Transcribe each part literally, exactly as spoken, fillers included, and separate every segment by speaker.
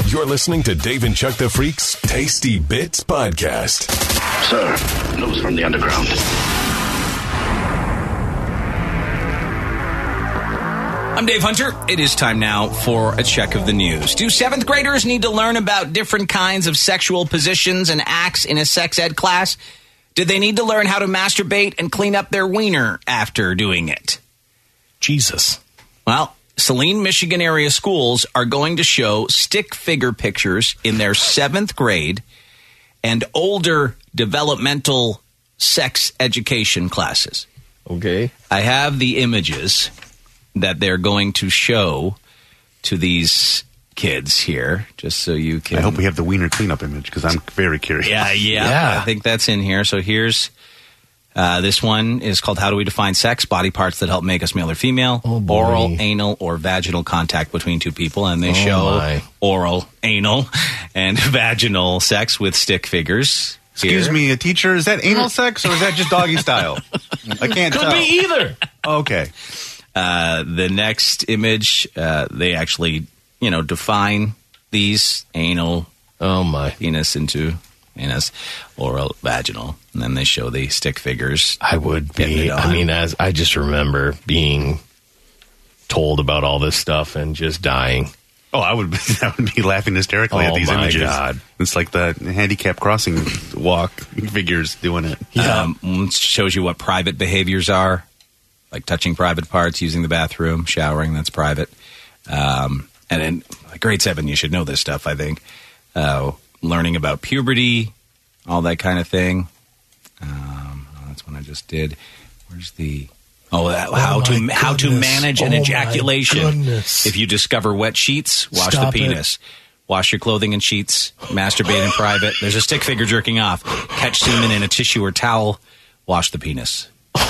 Speaker 1: You're listening to Dave and Chuck the Freak's Tasty Bits Podcast.
Speaker 2: Sir, news from the underground.
Speaker 3: I'm Dave Hunter. It is time now for a check of the news. Do seventh graders need to learn about different kinds of sexual positions and acts in a sex ed class? Did they need to learn how to masturbate and clean up their wiener after doing it?
Speaker 4: Jesus.
Speaker 3: Well, Saline, Michigan area schools are going to show stick figure pictures in their seventh grade and older developmental sex education classes.
Speaker 4: Okay.
Speaker 3: I have the images that they're going to show to these kids here, just so you can...
Speaker 5: I hope we have the wiener cleanup image, because I'm very curious.
Speaker 3: Yeah, yeah,
Speaker 4: Yeah.
Speaker 3: I think that's in here. So here's... Uh, this one is called How Do We Define Sex? Body parts that help make us male or female.
Speaker 4: Oh, boy.
Speaker 3: Oral, anal, or vaginal contact between two people. And they
Speaker 4: Oh,
Speaker 3: show
Speaker 4: my.
Speaker 3: oral, anal, and vaginal sex with stick figures.
Speaker 5: Excuse
Speaker 3: here.
Speaker 5: me, a teacher, is that anal sex, or is that just doggy style? I can't
Speaker 4: Could
Speaker 5: tell.
Speaker 4: be either.
Speaker 5: Okay.
Speaker 3: Uh, the next image, uh, they actually, you know, define these anal,
Speaker 4: Oh, my.
Speaker 3: penis into anus, oral, vaginal. And then they show the stick figures.
Speaker 4: I would
Speaker 3: Getting
Speaker 4: be,
Speaker 3: it on.
Speaker 4: I mean, as I just remember being told about all this stuff and just dying.
Speaker 5: Oh, I would, I would be laughing hysterically at
Speaker 4: Oh,
Speaker 5: these
Speaker 4: my
Speaker 5: images.
Speaker 4: God.
Speaker 5: It's like the handicap crossing walk figures doing it.
Speaker 3: Um, it shows you what private behaviors are, like touching private parts, using the bathroom, showering, that's private. Um, and in grade seven, you should know this stuff, I think. Uh, learning about puberty, all that kind of thing. Um, oh, that's one I just did. Where's the... Oh, that, how to
Speaker 4: my
Speaker 3: how to
Speaker 4: goodness.
Speaker 3: manage an
Speaker 4: Oh, my
Speaker 3: ejaculation.
Speaker 4: goodness.
Speaker 3: If you discover wet sheets, wash
Speaker 4: Stop
Speaker 3: the
Speaker 4: it.
Speaker 3: penis. Wash your clothing and sheets. Masturbate in private. There's a stick figure jerking off. Catch semen in a tissue or towel. Wash the penis.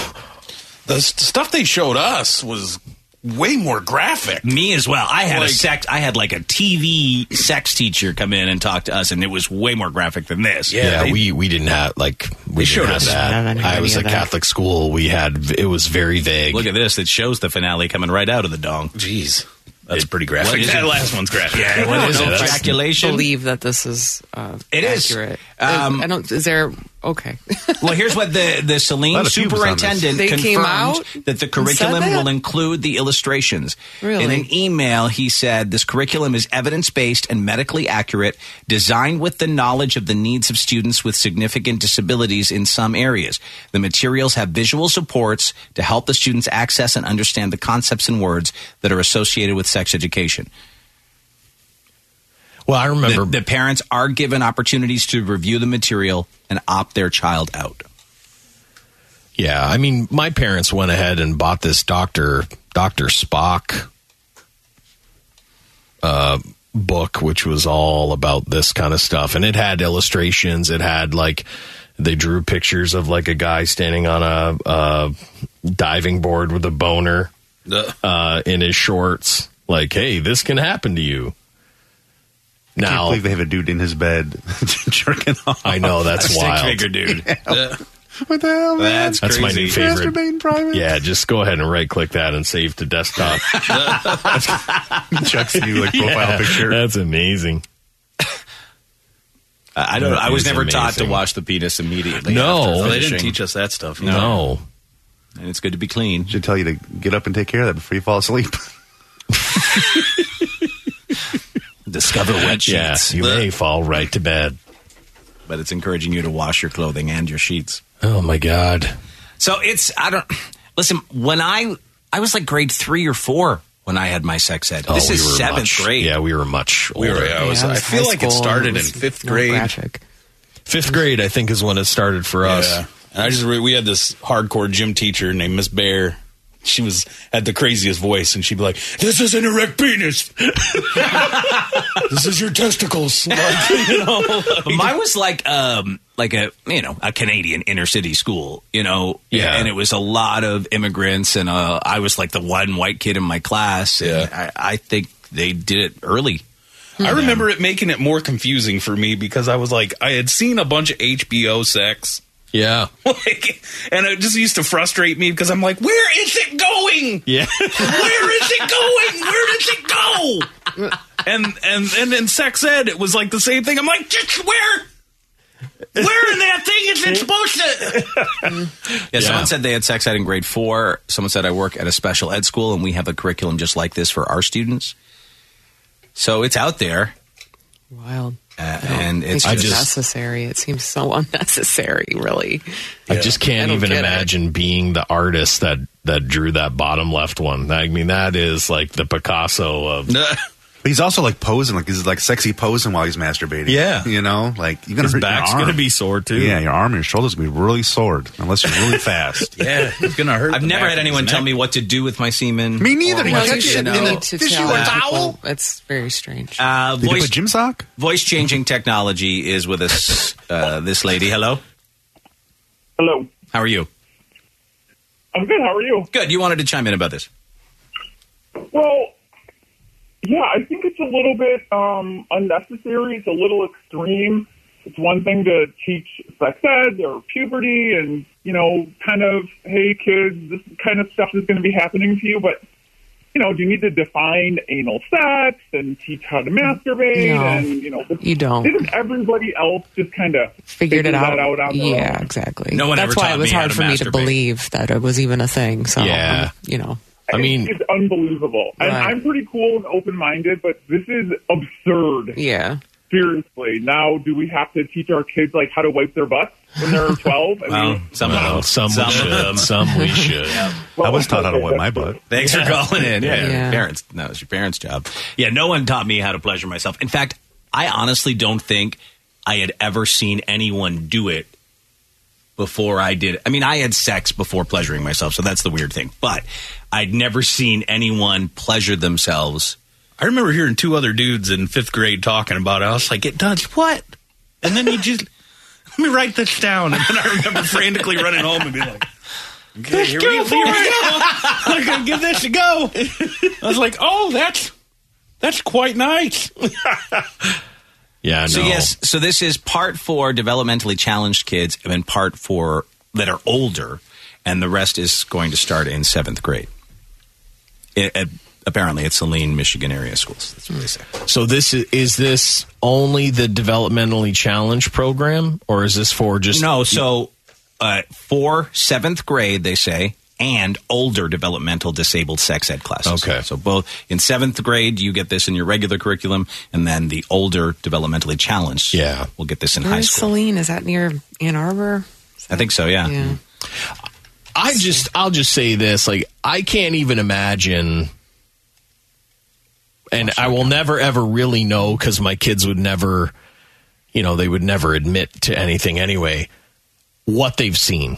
Speaker 6: The s- stuff they showed us was way more graphic.
Speaker 3: Me as well. I had
Speaker 6: Like-
Speaker 3: a sex. I had like a T V sex teacher come in and talk to us, and it was way more graphic than this.
Speaker 4: Yeah,
Speaker 6: they-
Speaker 4: we, we didn't have, like, we
Speaker 6: showed
Speaker 4: didn't have
Speaker 6: us.
Speaker 4: that.
Speaker 7: I haven't heard
Speaker 4: I was
Speaker 7: any
Speaker 4: a
Speaker 7: of that.
Speaker 4: Catholic school. We had, it was very vague.
Speaker 3: Look at this. It shows the finale coming right out of the dong.
Speaker 6: Jeez. That's
Speaker 3: It-
Speaker 6: pretty
Speaker 3: what
Speaker 6: graphic.
Speaker 3: is
Speaker 6: That
Speaker 3: it?
Speaker 6: last one's graphic.
Speaker 3: Yeah, what is it?
Speaker 4: That's-
Speaker 3: Ejaculation.
Speaker 7: Believe that this is uh,
Speaker 3: It is.
Speaker 7: accurate.
Speaker 3: Um,
Speaker 7: I don't. Is there? Okay.
Speaker 3: Well, here's what the, the
Speaker 5: A
Speaker 3: Saline
Speaker 5: lot of pubes on this.
Speaker 3: superintendent
Speaker 7: They
Speaker 3: confirmed
Speaker 7: came out
Speaker 3: that the
Speaker 7: and
Speaker 3: curriculum
Speaker 7: said that?
Speaker 3: will include the illustrations.
Speaker 7: Really?
Speaker 3: In an email, he said, this curriculum is evidence-based and medically accurate, designed with the knowledge of the needs of students with significant disabilities in some areas. The materials have visual supports to help the students access and understand the concepts and words that are associated with sex education.
Speaker 4: Well, I remember.
Speaker 3: The, the parents are given opportunities to review the material and opt their child out.
Speaker 4: Yeah, I mean, my parents went ahead and bought this Doctor Doctor Spock uh, book, which was all about this kind of stuff, and it had illustrations. It had like they drew pictures of like a guy standing on a, a diving board with a boner uh, in his shorts. Like, hey, this can happen to you.
Speaker 5: I can't
Speaker 4: Now,
Speaker 5: believe they have a dude in his bed jerking off.
Speaker 4: I know that's
Speaker 3: Stick
Speaker 4: wild.
Speaker 3: figure dude.
Speaker 6: Yeah.
Speaker 5: What the hell, man?
Speaker 3: That's
Speaker 4: That's my
Speaker 3: crazy.
Speaker 4: new favorite.
Speaker 5: Masturbate in private?
Speaker 4: Yeah, just go ahead and right click that and save to desktop.
Speaker 5: Chuck's new like profile
Speaker 4: Yeah,
Speaker 5: picture.
Speaker 4: That's amazing.
Speaker 3: I don't know.
Speaker 4: That
Speaker 3: I was
Speaker 4: is
Speaker 3: never taught to
Speaker 4: amazing.
Speaker 3: wash the penis immediately.
Speaker 4: No.
Speaker 3: after
Speaker 6: Oh, they didn't
Speaker 3: finishing.
Speaker 6: teach us that stuff.
Speaker 4: No.
Speaker 3: And it's good to be clean.
Speaker 5: Should tell you to get up and take care of that before you fall asleep.
Speaker 3: Discover wet
Speaker 4: Yeah,
Speaker 3: sheets.
Speaker 4: you may fall right to bed.
Speaker 3: But it's encouraging you to wash your clothing and your sheets.
Speaker 4: Oh, my God.
Speaker 3: So it's, I don't, listen, when I, I was like grade three or four when I had my sex ed.
Speaker 4: Oh,
Speaker 3: This
Speaker 4: we
Speaker 3: is
Speaker 4: were
Speaker 3: seventh
Speaker 4: much-
Speaker 3: grade.
Speaker 4: Yeah, we were much
Speaker 6: We
Speaker 4: older.
Speaker 6: were, I, was,
Speaker 7: Yeah, it
Speaker 6: I
Speaker 7: was
Speaker 6: feel
Speaker 7: high
Speaker 6: like it
Speaker 7: school,
Speaker 6: started
Speaker 7: and
Speaker 6: in
Speaker 7: it was
Speaker 6: fifth
Speaker 7: more
Speaker 6: grade.
Speaker 7: graphic.
Speaker 4: Fifth grade, I think, is when it started for us.
Speaker 6: Yeah. And I just re- we had this hardcore gym teacher named Miss Bear. She was had the craziest voice, and she'd be like, "This is an erect penis. This is your testicles." Like, you know, like-
Speaker 3: But mine was like um like a you know a Canadian inner city school, you know,
Speaker 4: Yeah.
Speaker 3: and it was a lot of immigrants, and uh, I was like the one white kid in my class. And
Speaker 6: Yeah.
Speaker 3: I, I think they did it early.
Speaker 6: I remember it making it more confusing for me because I was like, I had seen a bunch of H B O sex,
Speaker 4: Yeah.
Speaker 6: Like, and it just used to frustrate me because I'm like, where is it going?
Speaker 4: Yeah.
Speaker 6: Where is it going? Where does it go? And and and in sex ed, it was like the same thing. I'm like, just where? Where in that thing is it supposed to?
Speaker 3: Yeah,
Speaker 4: Yeah.
Speaker 3: someone said they had sex ed in grade four. Someone said I work at a special ed school and we have a curriculum just like this for our students. So it's out there.
Speaker 7: Wild.
Speaker 3: Uh,
Speaker 7: I don't
Speaker 3: and
Speaker 7: think
Speaker 3: it's
Speaker 7: it's
Speaker 3: just
Speaker 7: necessary. It seems so unnecessary, really.
Speaker 4: I just
Speaker 7: I
Speaker 4: can't
Speaker 7: don't
Speaker 4: even
Speaker 7: get it.
Speaker 4: imagine being the artist that, that drew that bottom left one. I mean, that is like the Picasso of...
Speaker 5: But he's also like posing, like he's like sexy posing while he's masturbating.
Speaker 4: Yeah.
Speaker 5: You know, like you're gonna
Speaker 4: His
Speaker 5: hurt
Speaker 4: back's
Speaker 5: your arm.
Speaker 4: going to be sore, too.
Speaker 5: Yeah, your arm and your shoulders will be really sore unless you're really fast.
Speaker 6: Yeah, it's gonna hurt.
Speaker 3: I've
Speaker 6: the
Speaker 3: never
Speaker 6: back
Speaker 3: had
Speaker 6: of his
Speaker 3: anyone tell
Speaker 6: neck.
Speaker 3: me what to do with my semen.
Speaker 5: Me neither.
Speaker 3: Or
Speaker 5: You
Speaker 3: what
Speaker 5: touch
Speaker 3: to-
Speaker 5: it,
Speaker 3: you know.
Speaker 5: you
Speaker 7: need to
Speaker 5: Tissue
Speaker 7: tell
Speaker 5: or
Speaker 7: people.
Speaker 5: towel?
Speaker 7: It's very strange.
Speaker 3: Uh,
Speaker 5: Did you
Speaker 3: voice
Speaker 5: put gym sock?
Speaker 3: voice changing technology is with us. Uh, this lady, hello.
Speaker 8: Hello.
Speaker 3: How are you?
Speaker 8: I'm good. How are you?
Speaker 3: Good. You wanted to chime in about this.
Speaker 8: Well, yeah, I think it's a little bit um, unnecessary. It's a little extreme. It's one thing to teach sex ed or puberty and, you know, kind of, hey, kids, this kind of stuff is going to be happening to you. But, you know, do you need to define anal sex and teach how to masturbate?
Speaker 7: No,
Speaker 8: and, you know,
Speaker 7: you don't.
Speaker 8: Didn't everybody else just kind of
Speaker 7: Figured it out.
Speaker 8: that out on their
Speaker 7: Yeah,
Speaker 8: own?
Speaker 7: exactly.
Speaker 3: No one
Speaker 7: That's
Speaker 3: ever
Speaker 7: why
Speaker 3: taught
Speaker 7: it was
Speaker 3: me how
Speaker 7: hard
Speaker 3: to
Speaker 7: for me to
Speaker 3: masturbate.
Speaker 7: believe that it was even a thing. So,
Speaker 4: Yeah.
Speaker 7: um, you know.
Speaker 4: I mean-
Speaker 8: it's unbelievable. And
Speaker 7: Right.
Speaker 8: I'm pretty cool and open-minded, but this is absurd.
Speaker 7: Yeah.
Speaker 8: Seriously. Now, do we have to teach our kids like how to wipe their butts when they're twelve? I
Speaker 3: Well,
Speaker 8: mean,
Speaker 3: some of
Speaker 4: Well,
Speaker 3: them.
Speaker 4: some,
Speaker 3: Some
Speaker 4: we
Speaker 3: of
Speaker 4: should.
Speaker 3: them.
Speaker 4: Some we should.
Speaker 8: well,
Speaker 5: I was taught how to
Speaker 8: okay,
Speaker 5: wipe my
Speaker 8: that's
Speaker 5: butt.
Speaker 8: good.
Speaker 3: Thanks for calling in. Yeah,
Speaker 7: Yeah.
Speaker 3: parents. No, it's your parents' job. Yeah, no one taught me how to pleasure myself. In fact, I honestly don't think I had ever seen anyone do it before I did. I mean, I had sex before pleasuring myself, so that's the weird thing. But I'd never seen anyone pleasure themselves.
Speaker 6: I remember hearing two other dudes in fifth grade talking about it. I was like, it does what? And then you just, let me write this down. And then I remember frantically running home and being like, okay, here we go. Here we go. I'm going to give this a go. I was like, oh, that's, that's quite nice.
Speaker 4: Yeah, no.
Speaker 3: So yes, so this is part for developmentally challenged kids, and then part for that are older, and the rest is going to start in seventh grade. It, it, apparently, at Saline, Michigan area schools. That's what they say.
Speaker 4: So this is, is this only the developmentally challenged program, or is this for just
Speaker 3: No, so uh, for seventh grade, they say, and older developmental disabled sex ed classes.
Speaker 4: Okay.
Speaker 3: So both in seventh grade, you get this in your regular curriculum, and then the older developmentally challenged
Speaker 4: Yeah.
Speaker 3: will get this in high
Speaker 7: Where's
Speaker 3: school.
Speaker 7: Celine? Is that near Ann Arbor?
Speaker 3: I think so, yeah.
Speaker 7: Yeah.
Speaker 4: I just I'll just say this, like I can't even imagine, and I will never ever really know because my kids would never, you know, they would never admit to anything anyway, what they've seen.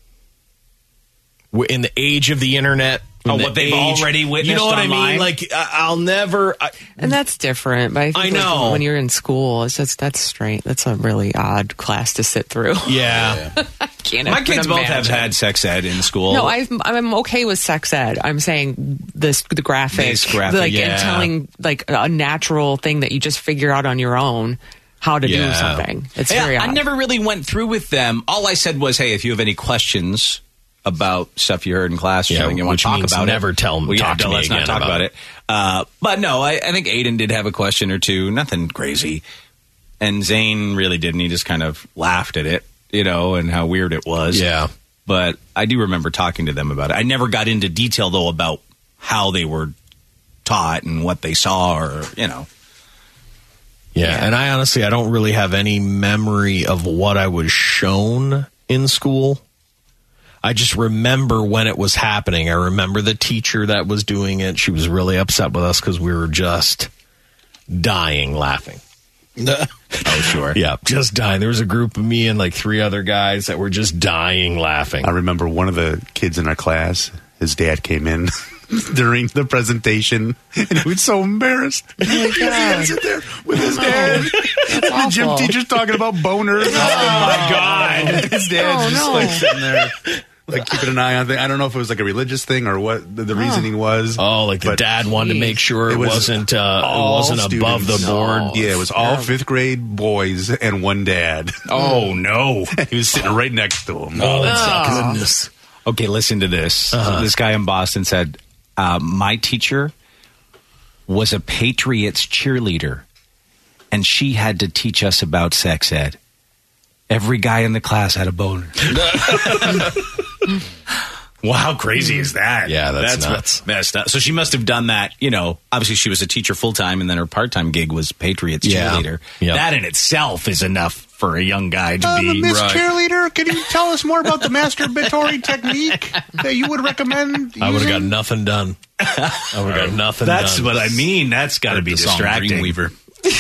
Speaker 4: W- In the age of the internet, in
Speaker 3: Oh,
Speaker 4: the
Speaker 3: what they've already witnessed
Speaker 4: You know what I
Speaker 3: online?
Speaker 4: mean? Like I- I'll never. I,
Speaker 7: And that's different. But I, think
Speaker 4: I
Speaker 7: like
Speaker 4: know.
Speaker 7: when you're in school, it's just that's strange. That's a really odd class to sit through.
Speaker 4: yeah.
Speaker 7: Can't
Speaker 3: My
Speaker 7: even
Speaker 3: kids both have
Speaker 7: imagine.
Speaker 3: had sex ed in school.
Speaker 7: No, I've, I'm okay with sex ed. I'm saying this the graphic,
Speaker 3: This graphic,
Speaker 7: like
Speaker 4: yeah.
Speaker 7: and telling like a natural thing that you just figure out on your own how to
Speaker 4: Yeah.
Speaker 7: do something. It's
Speaker 3: Yeah,
Speaker 7: very odd.
Speaker 3: I never really went through with them. All I said was, hey, if you have any questions about stuff you heard in class or
Speaker 4: Yeah,
Speaker 3: something you want
Speaker 4: which
Speaker 3: to talk
Speaker 4: means
Speaker 3: about
Speaker 4: never
Speaker 3: it,
Speaker 4: tell 'em-
Speaker 3: well, yeah,
Speaker 4: talk to
Speaker 3: no,
Speaker 4: me
Speaker 3: let's
Speaker 4: again
Speaker 3: not talk
Speaker 4: about
Speaker 3: about
Speaker 4: it.
Speaker 3: it. Uh, but no, I, I think Aiden did have a question or two. Nothing crazy. And Zane really didn't. He just kind of laughed at it, you know, and how weird it was.
Speaker 4: Yeah.
Speaker 3: But I do remember talking to them about it. I never got into detail, though, about how they were taught and what they saw or, you know.
Speaker 4: Yeah, and I honestly, I don't really have any memory of what I was shown in school. I just remember when it was happening. I remember the teacher that was doing it. She was really upset with us because we were just dying laughing.
Speaker 3: Oh, sure.
Speaker 4: Yeah, just dying. There was a group of me and like three other guys that were just dying laughing.
Speaker 5: I remember one of the kids in our class, his dad came in during the presentation, and he was so embarrassed.
Speaker 7: Oh my God.
Speaker 5: Sit there with his dad. The gym
Speaker 7: awful.
Speaker 5: teacher's talking about boners.
Speaker 4: Oh, my God.
Speaker 5: His dad's
Speaker 7: Oh,
Speaker 5: just
Speaker 7: no.
Speaker 5: like sitting there. like keeping an eye on things. I don't know if it was like a religious thing or what the, the reasoning was.
Speaker 4: Oh, like the
Speaker 5: but
Speaker 4: dad wanted to make sure it,
Speaker 5: it was
Speaker 4: wasn't uh, it
Speaker 5: all
Speaker 4: wasn't above the
Speaker 5: students.
Speaker 4: board.
Speaker 5: Yeah, it was all fifth grade boys and one dad.
Speaker 6: Oh, no.
Speaker 5: He was sitting right next to him.
Speaker 6: Oh, that sucks.
Speaker 4: Goodness.
Speaker 3: Okay, listen to this.
Speaker 4: Uh-huh.
Speaker 3: This guy in Boston said, uh, my teacher was a Patriots cheerleader, and she had to teach us about sex ed. Every guy in the class had a boner. Well, how crazy is that?
Speaker 4: Yeah, that's nuts.
Speaker 3: Messed up. So she must have done that, you know, obviously she was a teacher full-time, and then her part-time gig was Patriots
Speaker 4: Yeah.
Speaker 3: cheerleader.
Speaker 4: Yep.
Speaker 3: That in itself is enough for a young guy to
Speaker 5: Uh,
Speaker 3: be...
Speaker 5: Miss
Speaker 3: Right.
Speaker 5: Cheerleader, can you tell us more about the masturbatory technique that you would recommend
Speaker 4: I would have got
Speaker 5: using?
Speaker 4: nothing done. I would have got nothing
Speaker 3: That's
Speaker 4: done.
Speaker 3: what I mean. That's got to be
Speaker 6: The song
Speaker 3: distracting.
Speaker 6: Dreamweaver.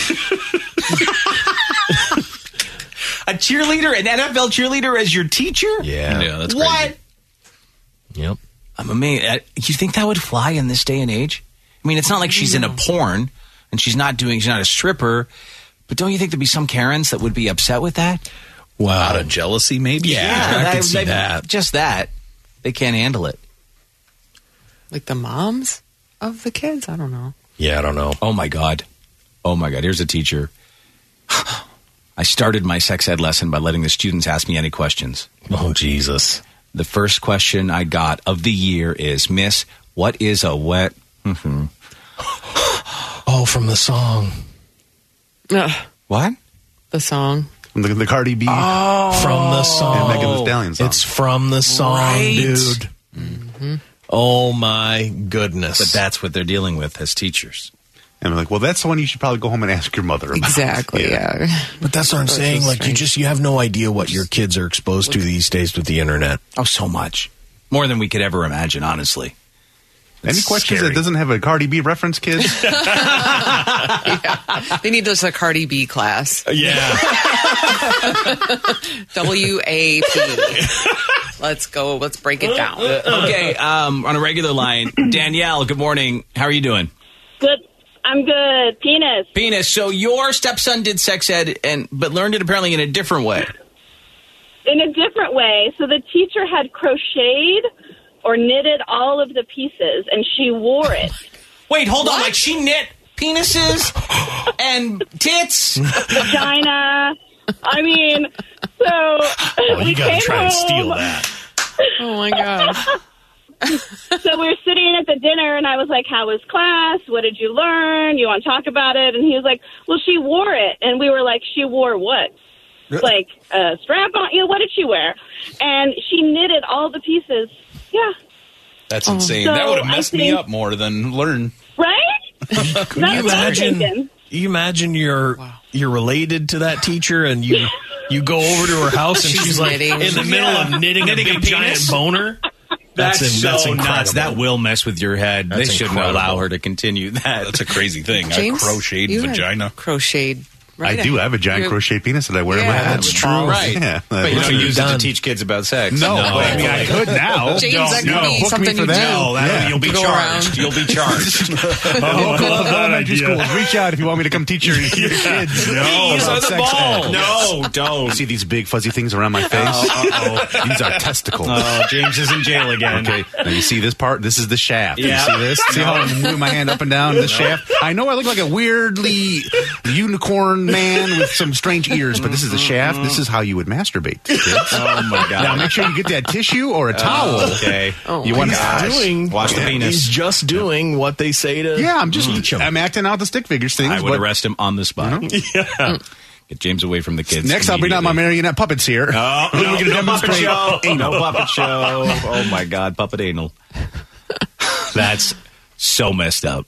Speaker 3: A cheerleader, an N F L cheerleader as your teacher?
Speaker 4: Yeah.
Speaker 6: Yeah, that's
Speaker 3: What?
Speaker 6: crazy.
Speaker 4: Yep.
Speaker 3: I'm amazed. Uh, You think that would fly in this day and age? I mean, it's not like she's in a porn and she's not doing, she's not a stripper, but don't you think there'd be some Karens that would be upset with that?
Speaker 4: Wow.
Speaker 6: Out of jealousy, maybe?
Speaker 4: Yeah. I could see
Speaker 3: they-
Speaker 4: that.
Speaker 3: Just that. They can't handle it.
Speaker 7: Like the moms of the kids? I don't know.
Speaker 4: Yeah, I don't know.
Speaker 3: Oh my God. Oh my God. Here's a teacher. I started my sex ed lesson by letting the students ask me any questions.
Speaker 4: Oh, Jesus.
Speaker 3: The first question I got of the year is, Miss, what is a wet... Mhm.
Speaker 4: Oh, from the song.
Speaker 7: Ugh,
Speaker 3: What?
Speaker 7: the song.
Speaker 5: The, the Cardi B
Speaker 4: From the song.
Speaker 5: and Megan Thee Stallion song.
Speaker 4: It's from the song,
Speaker 3: Right.
Speaker 4: dude. Oh, my goodness.
Speaker 3: But that's what they're dealing with as teachers.
Speaker 5: and I'm like, well, that's the one you should probably go home and ask your mother about.
Speaker 7: Exactly, yeah.
Speaker 4: But that's what I'm
Speaker 7: That's
Speaker 4: saying.
Speaker 7: so
Speaker 4: Like, you
Speaker 7: strange.
Speaker 4: just, you have no idea what your kids are exposed to these days with the internet.
Speaker 3: Oh, so much. More than we could ever imagine, honestly.
Speaker 5: Any
Speaker 3: It's
Speaker 5: questions
Speaker 3: scary.
Speaker 5: that doesn't have a Cardi B reference, kids?
Speaker 7: They need us a Cardi B class.
Speaker 4: Yeah.
Speaker 7: W A P. Let's go. Let's break it down.
Speaker 3: Okay, um, on a regular line, Danielle, good morning. How are you doing?
Speaker 9: Good. I'm good. Penis.
Speaker 3: Penis, so your stepson did sex ed, and but learned it apparently in a different way.
Speaker 9: In a different way. So the teacher had crocheted or knitted all of the pieces, and she wore it.
Speaker 3: Wait, hold on. Like she knit penises and tits?
Speaker 9: Vagina. I mean, so
Speaker 4: Oh,
Speaker 9: we
Speaker 4: you got to
Speaker 9: came
Speaker 4: try and
Speaker 9: home.
Speaker 4: steal that.
Speaker 7: Oh my God.
Speaker 9: So we were sitting at the dinner, and I was like, how was class? What did you learn? You want to talk about it? And he was like, well, she wore it. And we were like, she wore what? Like a strap on? You know, what did she wear? And she knitted all the pieces. Yeah.
Speaker 6: That's insane.
Speaker 9: So
Speaker 6: that would have
Speaker 9: I
Speaker 6: messed me
Speaker 9: think-
Speaker 6: up more than learn.
Speaker 9: Right?
Speaker 4: Can you
Speaker 9: That's what I'm
Speaker 4: imagine?
Speaker 9: thinking.
Speaker 4: You imagine you're you're related to that teacher, and you you go over to her house, and she's,
Speaker 7: She's
Speaker 4: like
Speaker 7: knitting.
Speaker 4: in the middle of knitting,
Speaker 3: Knitting
Speaker 4: a
Speaker 3: a
Speaker 4: big giant
Speaker 3: penis?
Speaker 4: boner.
Speaker 3: That's,
Speaker 4: in-
Speaker 3: so
Speaker 4: that's incredible.
Speaker 3: nuts. That will mess with your head.
Speaker 4: That's
Speaker 3: they shouldn't
Speaker 4: incredible.
Speaker 3: allow her to continue that.
Speaker 6: That's a crazy thing.
Speaker 7: James,
Speaker 6: I crocheted
Speaker 7: you had
Speaker 6: vagina.
Speaker 7: Crocheted. Right
Speaker 5: I do. I have a giant
Speaker 7: You-
Speaker 5: crochet penis that I wear in my
Speaker 7: Yeah,
Speaker 5: head.
Speaker 7: that's
Speaker 4: true.
Speaker 3: Right.
Speaker 5: Yeah.
Speaker 3: But you
Speaker 5: That's
Speaker 3: don't
Speaker 5: what
Speaker 3: use it
Speaker 4: done.
Speaker 3: to teach kids about sex.
Speaker 5: No, but I mean, I could now.
Speaker 7: James,
Speaker 5: Don't-
Speaker 7: that could
Speaker 5: no,
Speaker 7: be
Speaker 5: book me
Speaker 7: something
Speaker 5: for
Speaker 7: you
Speaker 5: that.
Speaker 7: do.
Speaker 3: No, that'll-
Speaker 5: Yeah.
Speaker 3: you'll be
Speaker 7: Go
Speaker 3: charged.
Speaker 7: around.
Speaker 3: You'll be charged.
Speaker 5: Local elementary schools, reach out if you want me to come teach your, your kids.
Speaker 3: No,
Speaker 5: about
Speaker 3: the
Speaker 5: sex
Speaker 3: ball.
Speaker 5: ed.
Speaker 3: No, don't.
Speaker 5: See these big fuzzy things around my face?
Speaker 3: Uh-oh.
Speaker 5: These are testicles.
Speaker 3: Oh, James is in jail again.
Speaker 5: Okay, now you see this part? This is the shaft.
Speaker 3: Yeah.
Speaker 5: You see this? See how I'm moving my hand up and down the shaft? I know I look like a weirdly unicorn man with some strange ears, but this is the shaft. This is how you would masturbate. Kids.
Speaker 3: Oh my God.
Speaker 5: Now make sure you get that tissue or a towel.
Speaker 3: Okay.
Speaker 7: Oh
Speaker 5: You
Speaker 7: my
Speaker 5: want
Speaker 7: gosh.
Speaker 5: to
Speaker 4: Doing
Speaker 3: Wash the
Speaker 4: yeah,
Speaker 3: penis.
Speaker 4: He's just doing what they say to.
Speaker 5: Yeah, I'm just
Speaker 4: teach 'em.
Speaker 5: I'm acting out the stick figures things.
Speaker 3: I would
Speaker 5: but
Speaker 3: arrest him on the spot.
Speaker 4: Yeah.
Speaker 3: Get James away from the kids.
Speaker 5: next I'll bring out my
Speaker 3: immediately.
Speaker 5: marionette puppets here.
Speaker 3: Oh,
Speaker 5: We're
Speaker 3: no,
Speaker 5: gonna
Speaker 3: no puppet
Speaker 5: demonstrate
Speaker 3: show.
Speaker 5: anal.
Speaker 3: No puppet show. Oh my God, puppet anal. That's so messed up.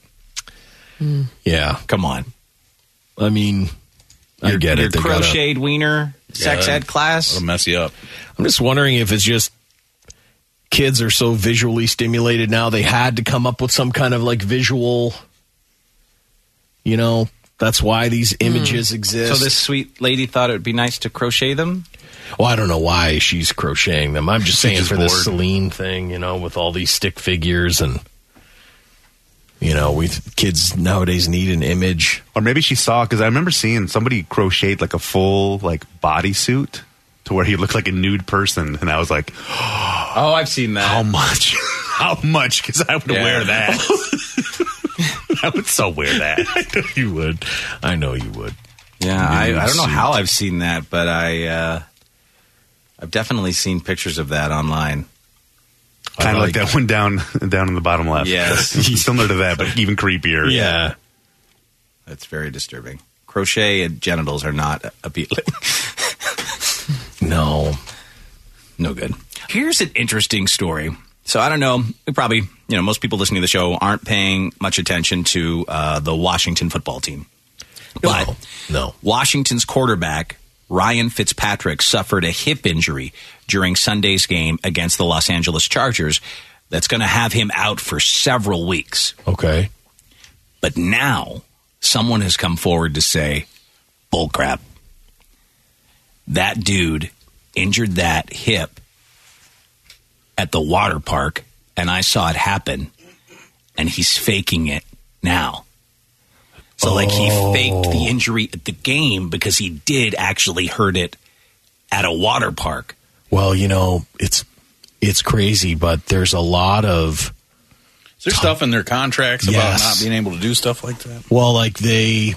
Speaker 4: Yeah.
Speaker 3: Come on.
Speaker 4: I mean, I
Speaker 3: Your,
Speaker 4: get
Speaker 3: your
Speaker 4: it. They gotta-
Speaker 3: crocheted wiener sex
Speaker 6: Yeah.
Speaker 3: ed class.
Speaker 6: It'll mess you up.
Speaker 4: I'm just wondering if it's just kids are so visually stimulated now, they had to come up with some kind of like visual, you know, that's why these images exist.
Speaker 3: So this sweet lady thought it would be nice to crochet them.
Speaker 4: well, I don't know why she's crocheting them. I'm just saying
Speaker 5: just
Speaker 4: for this
Speaker 5: bored.
Speaker 4: Celine thing, you know, with all these stick figures and, you know, we kids nowadays need an image.
Speaker 5: Or maybe she saw, because I remember seeing somebody crocheted like a full like bodysuit to where he looked like a nude person, and I was like,
Speaker 3: oh, I've seen that.
Speaker 5: How much? How much? Because I would
Speaker 3: Yeah.
Speaker 5: wear that. I would so wear that.
Speaker 4: I know you would. I know you would.
Speaker 3: Yeah, I, I don't know
Speaker 4: suit.
Speaker 3: how I've seen that, but I, uh, I've definitely seen pictures of that online.
Speaker 5: Kind of
Speaker 4: I
Speaker 5: like
Speaker 4: like-
Speaker 5: that one down down in the bottom left.
Speaker 3: Yes.
Speaker 5: Similar to that, but even creepier.
Speaker 4: Yeah.
Speaker 3: That's very disturbing. Crochet and genitals are not appealing.
Speaker 4: No.
Speaker 3: No good. Here's an interesting story. So I don't know. We probably, you know, most people listening to the show aren't paying much attention to uh, the Washington football team. But
Speaker 4: No. No.
Speaker 3: Washington's quarterback, Ryan Fitzpatrick, suffered a hip injury during Sunday's game against the Los Angeles Chargers that's going to have him out for several weeks.
Speaker 4: Okay.
Speaker 3: But now someone has come forward to say, bullcrap. That dude injured that hip at the water park, and I saw it happen, and he's faking it now. So, like, he faked the injury at the game because he did actually hurt it at a water park.
Speaker 4: Well, you know, it's it's crazy, but there's a lot of
Speaker 6: Is there stuff in their contracts about
Speaker 4: Yes.
Speaker 6: not being able to do stuff like that?
Speaker 4: well, like they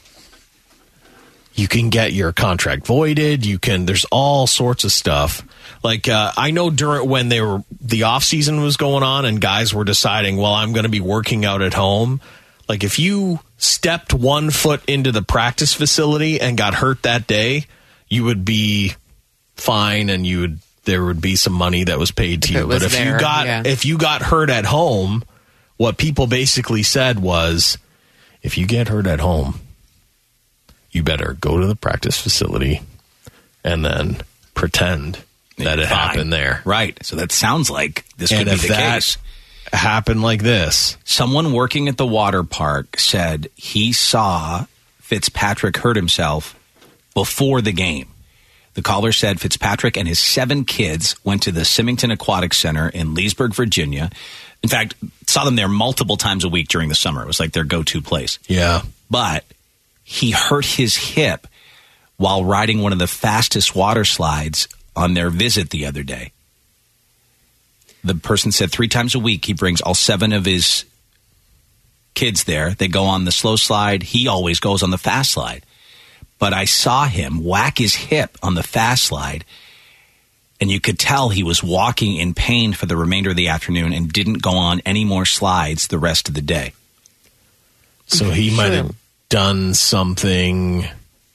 Speaker 4: you can get your contract voided, you can there's all sorts of stuff. Like uh, I know during when they were the off season was going on and guys were deciding, well, I'm going to be working out at home. Like if you stepped one foot into the practice facility and got hurt that day, you would be fine and you would there would be some money that was paid to
Speaker 7: If
Speaker 4: you.
Speaker 7: it was
Speaker 4: But if
Speaker 7: there,
Speaker 4: you got
Speaker 7: yeah.
Speaker 4: if you got hurt at home, what people basically said was, if you get hurt at home, you better go to the practice facility and then pretend that it
Speaker 3: Fine.
Speaker 4: happened there.
Speaker 3: Right. So that sounds like this
Speaker 4: And
Speaker 3: could be
Speaker 4: if
Speaker 3: the
Speaker 4: that
Speaker 3: case.
Speaker 4: happened like this,
Speaker 3: Someone working at the water park said he saw Fitzpatrick hurt himself before the game. The caller said Fitzpatrick and his seven kids went to the Symington Aquatic Center in Leesburg, Virginia. In fact, saw them there multiple times a week during the summer. It was like their go-to place.
Speaker 4: yeah.
Speaker 3: But he hurt his hip while riding one of the fastest water slides on their visit the other day. The person said three times a week he brings all seven of his kids there. They go on the slow slide. He always goes on the fast slide. But I saw him whack his hip on the fast slide, and you could tell he was walking in pain for the remainder of the afternoon and didn't go on any more slides the rest of the day.
Speaker 4: So he might have done something.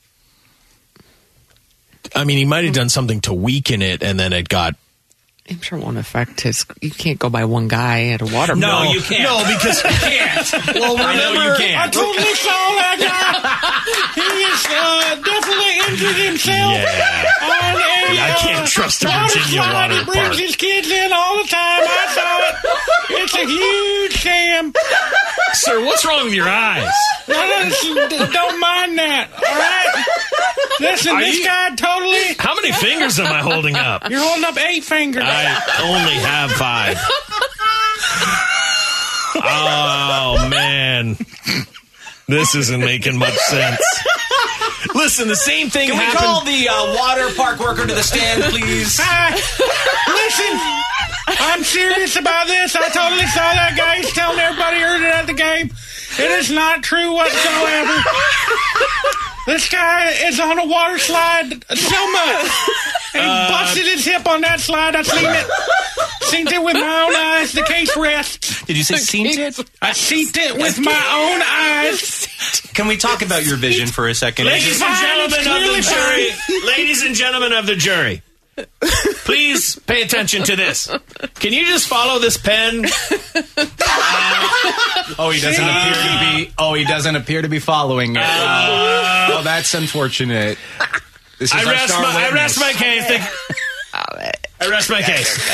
Speaker 4: I mean, he might have done something to weaken it, and then it got.
Speaker 7: I'm sure it won't affect his. You can't go by one guy at a water
Speaker 3: No,
Speaker 7: park.
Speaker 3: you can't.
Speaker 4: No, because
Speaker 3: You can't.
Speaker 4: well,
Speaker 3: I know you
Speaker 4: remember,
Speaker 3: can't.
Speaker 6: totally saw that guy. He is uh, definitely injured himself.
Speaker 4: Yeah.
Speaker 6: On a,
Speaker 4: Yeah, I can't
Speaker 6: uh,
Speaker 4: trust the
Speaker 6: water
Speaker 4: Virginia
Speaker 6: slide.
Speaker 4: water
Speaker 6: He brings
Speaker 4: park.
Speaker 6: his kids in all the time. I saw it. It's a huge scam.
Speaker 4: Sir, what's wrong with your eyes?
Speaker 6: No, no, don't mind that. All right. Listen,
Speaker 4: Are
Speaker 6: this
Speaker 4: you-
Speaker 6: guy totally.
Speaker 4: How many fingers am I holding up?
Speaker 6: You're holding up eight fingers.
Speaker 4: I only have five. Oh, man. This isn't making much sense. Listen, the same thing
Speaker 3: Can we
Speaker 4: happened.
Speaker 3: call the uh, water park worker to the stand, please?
Speaker 6: Hi. Listen, I'm serious about this. I totally saw that guy. He's telling everybody he heard it at the game. It is not true whatsoever. This guy is on a water slide so much. And he busted his hip on that slide. I seen it. Seen it with my own eyes. The case rests.
Speaker 3: Did you say seen it?
Speaker 6: I seen it with my own eyes.
Speaker 3: Can we talk about your vision for a second?
Speaker 4: Ladies and gentlemen of the jury, ladies and gentlemen of the jury, please pay attention to this. Can you just follow this pen?
Speaker 3: Oh, he doesn't appear to be. Oh, he doesn't appear to be following it. Uh, oh, that's unfortunate. This is
Speaker 4: I
Speaker 3: our
Speaker 4: rest
Speaker 3: star
Speaker 4: my, I
Speaker 3: witness.
Speaker 4: rest my case. Thank- I rest my case.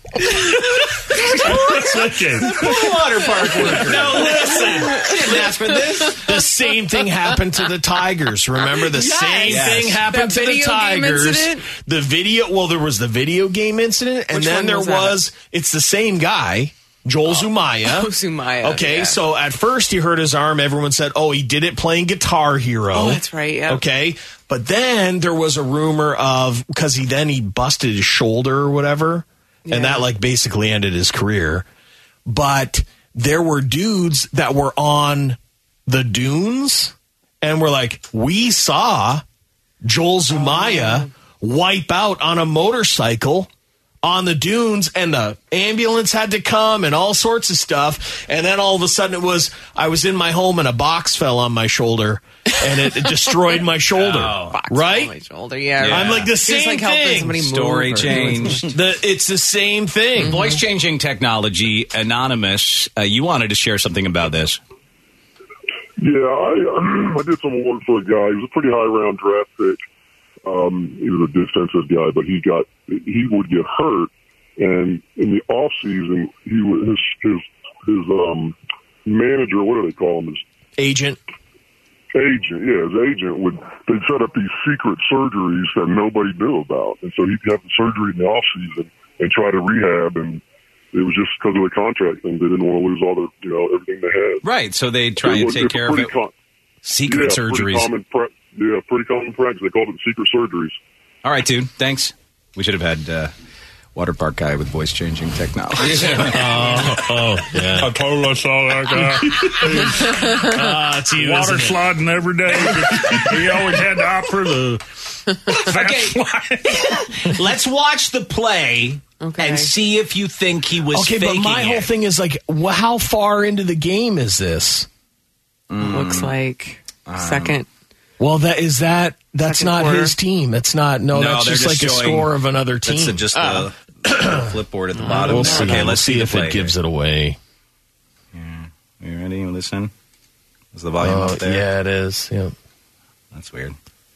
Speaker 4: I rest my case.
Speaker 3: water park worker.
Speaker 4: No, listen.
Speaker 3: Didn't ask for this.
Speaker 4: The same thing happened to the Tigers. Remember, the same
Speaker 3: Yes.
Speaker 4: thing happened
Speaker 7: That
Speaker 4: to the
Speaker 7: video game
Speaker 4: Tigers.
Speaker 7: incident?
Speaker 4: The video, well, there was the video game incident, and
Speaker 7: Which
Speaker 4: then
Speaker 7: one
Speaker 4: there
Speaker 7: was
Speaker 4: was,
Speaker 7: that?
Speaker 4: it's the same guy, Joel Zumaya.
Speaker 7: Oh, Zumaya.
Speaker 4: Okay,
Speaker 7: yeah.
Speaker 4: so at first he hurt his arm. Everyone said, oh, he did it playing Guitar Hero.
Speaker 7: Oh, that's right, yeah.
Speaker 4: Okay, but then there was a rumor of, because he then he busted his shoulder or whatever,
Speaker 7: Yeah.
Speaker 4: and that like basically ended his career. But there were dudes that were on the dunes and were like, we saw Joel Zumaya
Speaker 7: Oh,
Speaker 4: wipe out on a motorcycle on the dunes, and the ambulance had to come and all sorts of stuff. And then all of a sudden it was, I was in my home and a box fell on my shoulder and it destroyed my shoulder.
Speaker 7: Box
Speaker 4: right?
Speaker 7: on my shoulder. Yeah,
Speaker 3: Yeah.
Speaker 4: I'm like the
Speaker 7: It's
Speaker 4: same
Speaker 7: like helping
Speaker 4: thing.
Speaker 7: somebody move
Speaker 3: Story
Speaker 7: or-
Speaker 3: changed.
Speaker 4: The, it's the same thing.
Speaker 3: Voice changing technology, Anonymous. Uh, you wanted to share something about this.
Speaker 10: Yeah, I I did some work for a guy. He was a pretty high round draft pick. Um, he was a defensive guy, but he got he would get hurt, and in the off season, he was his his his um manager. What do they call him? His
Speaker 4: Agent.
Speaker 10: agent. Yeah, his agent would they set up these secret surgeries that nobody knew about, and so he'd have the surgery in the off season and try to rehab, and it was just because of the contract thing. They didn't want to lose all the you know everything they had.
Speaker 3: Right, so they try
Speaker 10: It
Speaker 3: and
Speaker 10: was-
Speaker 3: take
Speaker 10: it's
Speaker 3: care of
Speaker 10: pretty
Speaker 3: it.
Speaker 10: com-
Speaker 3: Secret
Speaker 10: yeah, pretty
Speaker 3: surgeries.
Speaker 10: common pra- yeah, pretty common practice. They called it secret surgeries.
Speaker 3: All right, dude. Thanks. We should have had uh, water park guy with voice changing technology.
Speaker 4: Oh, oh, yeah.
Speaker 6: I totally saw that guy.
Speaker 4: Ah, it's you,
Speaker 6: Water
Speaker 4: isn't it?
Speaker 6: sliding every day. He always had to opt for the fast slide.
Speaker 3: Let's watch the play
Speaker 7: Okay.
Speaker 3: and see if you think he was
Speaker 4: Okay, but
Speaker 3: faking
Speaker 4: my
Speaker 3: it.
Speaker 4: whole thing is like, wh- how far into the game is this?
Speaker 7: Looks like second.
Speaker 4: Well, that is that. That's
Speaker 7: Second
Speaker 4: not
Speaker 7: quarter.
Speaker 4: his team. That's not. No,
Speaker 3: No,
Speaker 4: that's
Speaker 3: they're
Speaker 4: just,
Speaker 3: just
Speaker 4: like a
Speaker 3: showing-
Speaker 4: score of another team.
Speaker 3: That's just the flipboard at the bottom.
Speaker 4: We'll
Speaker 3: there.
Speaker 4: see.
Speaker 3: Okay,
Speaker 4: We'll
Speaker 3: let's
Speaker 4: see,
Speaker 3: see the
Speaker 4: if
Speaker 3: play
Speaker 4: it gives
Speaker 3: here.
Speaker 4: it away.
Speaker 3: You ready? Listen. Is the volume
Speaker 4: Oh,
Speaker 3: up there?
Speaker 4: yeah, it is. Yeah.
Speaker 3: That's weird.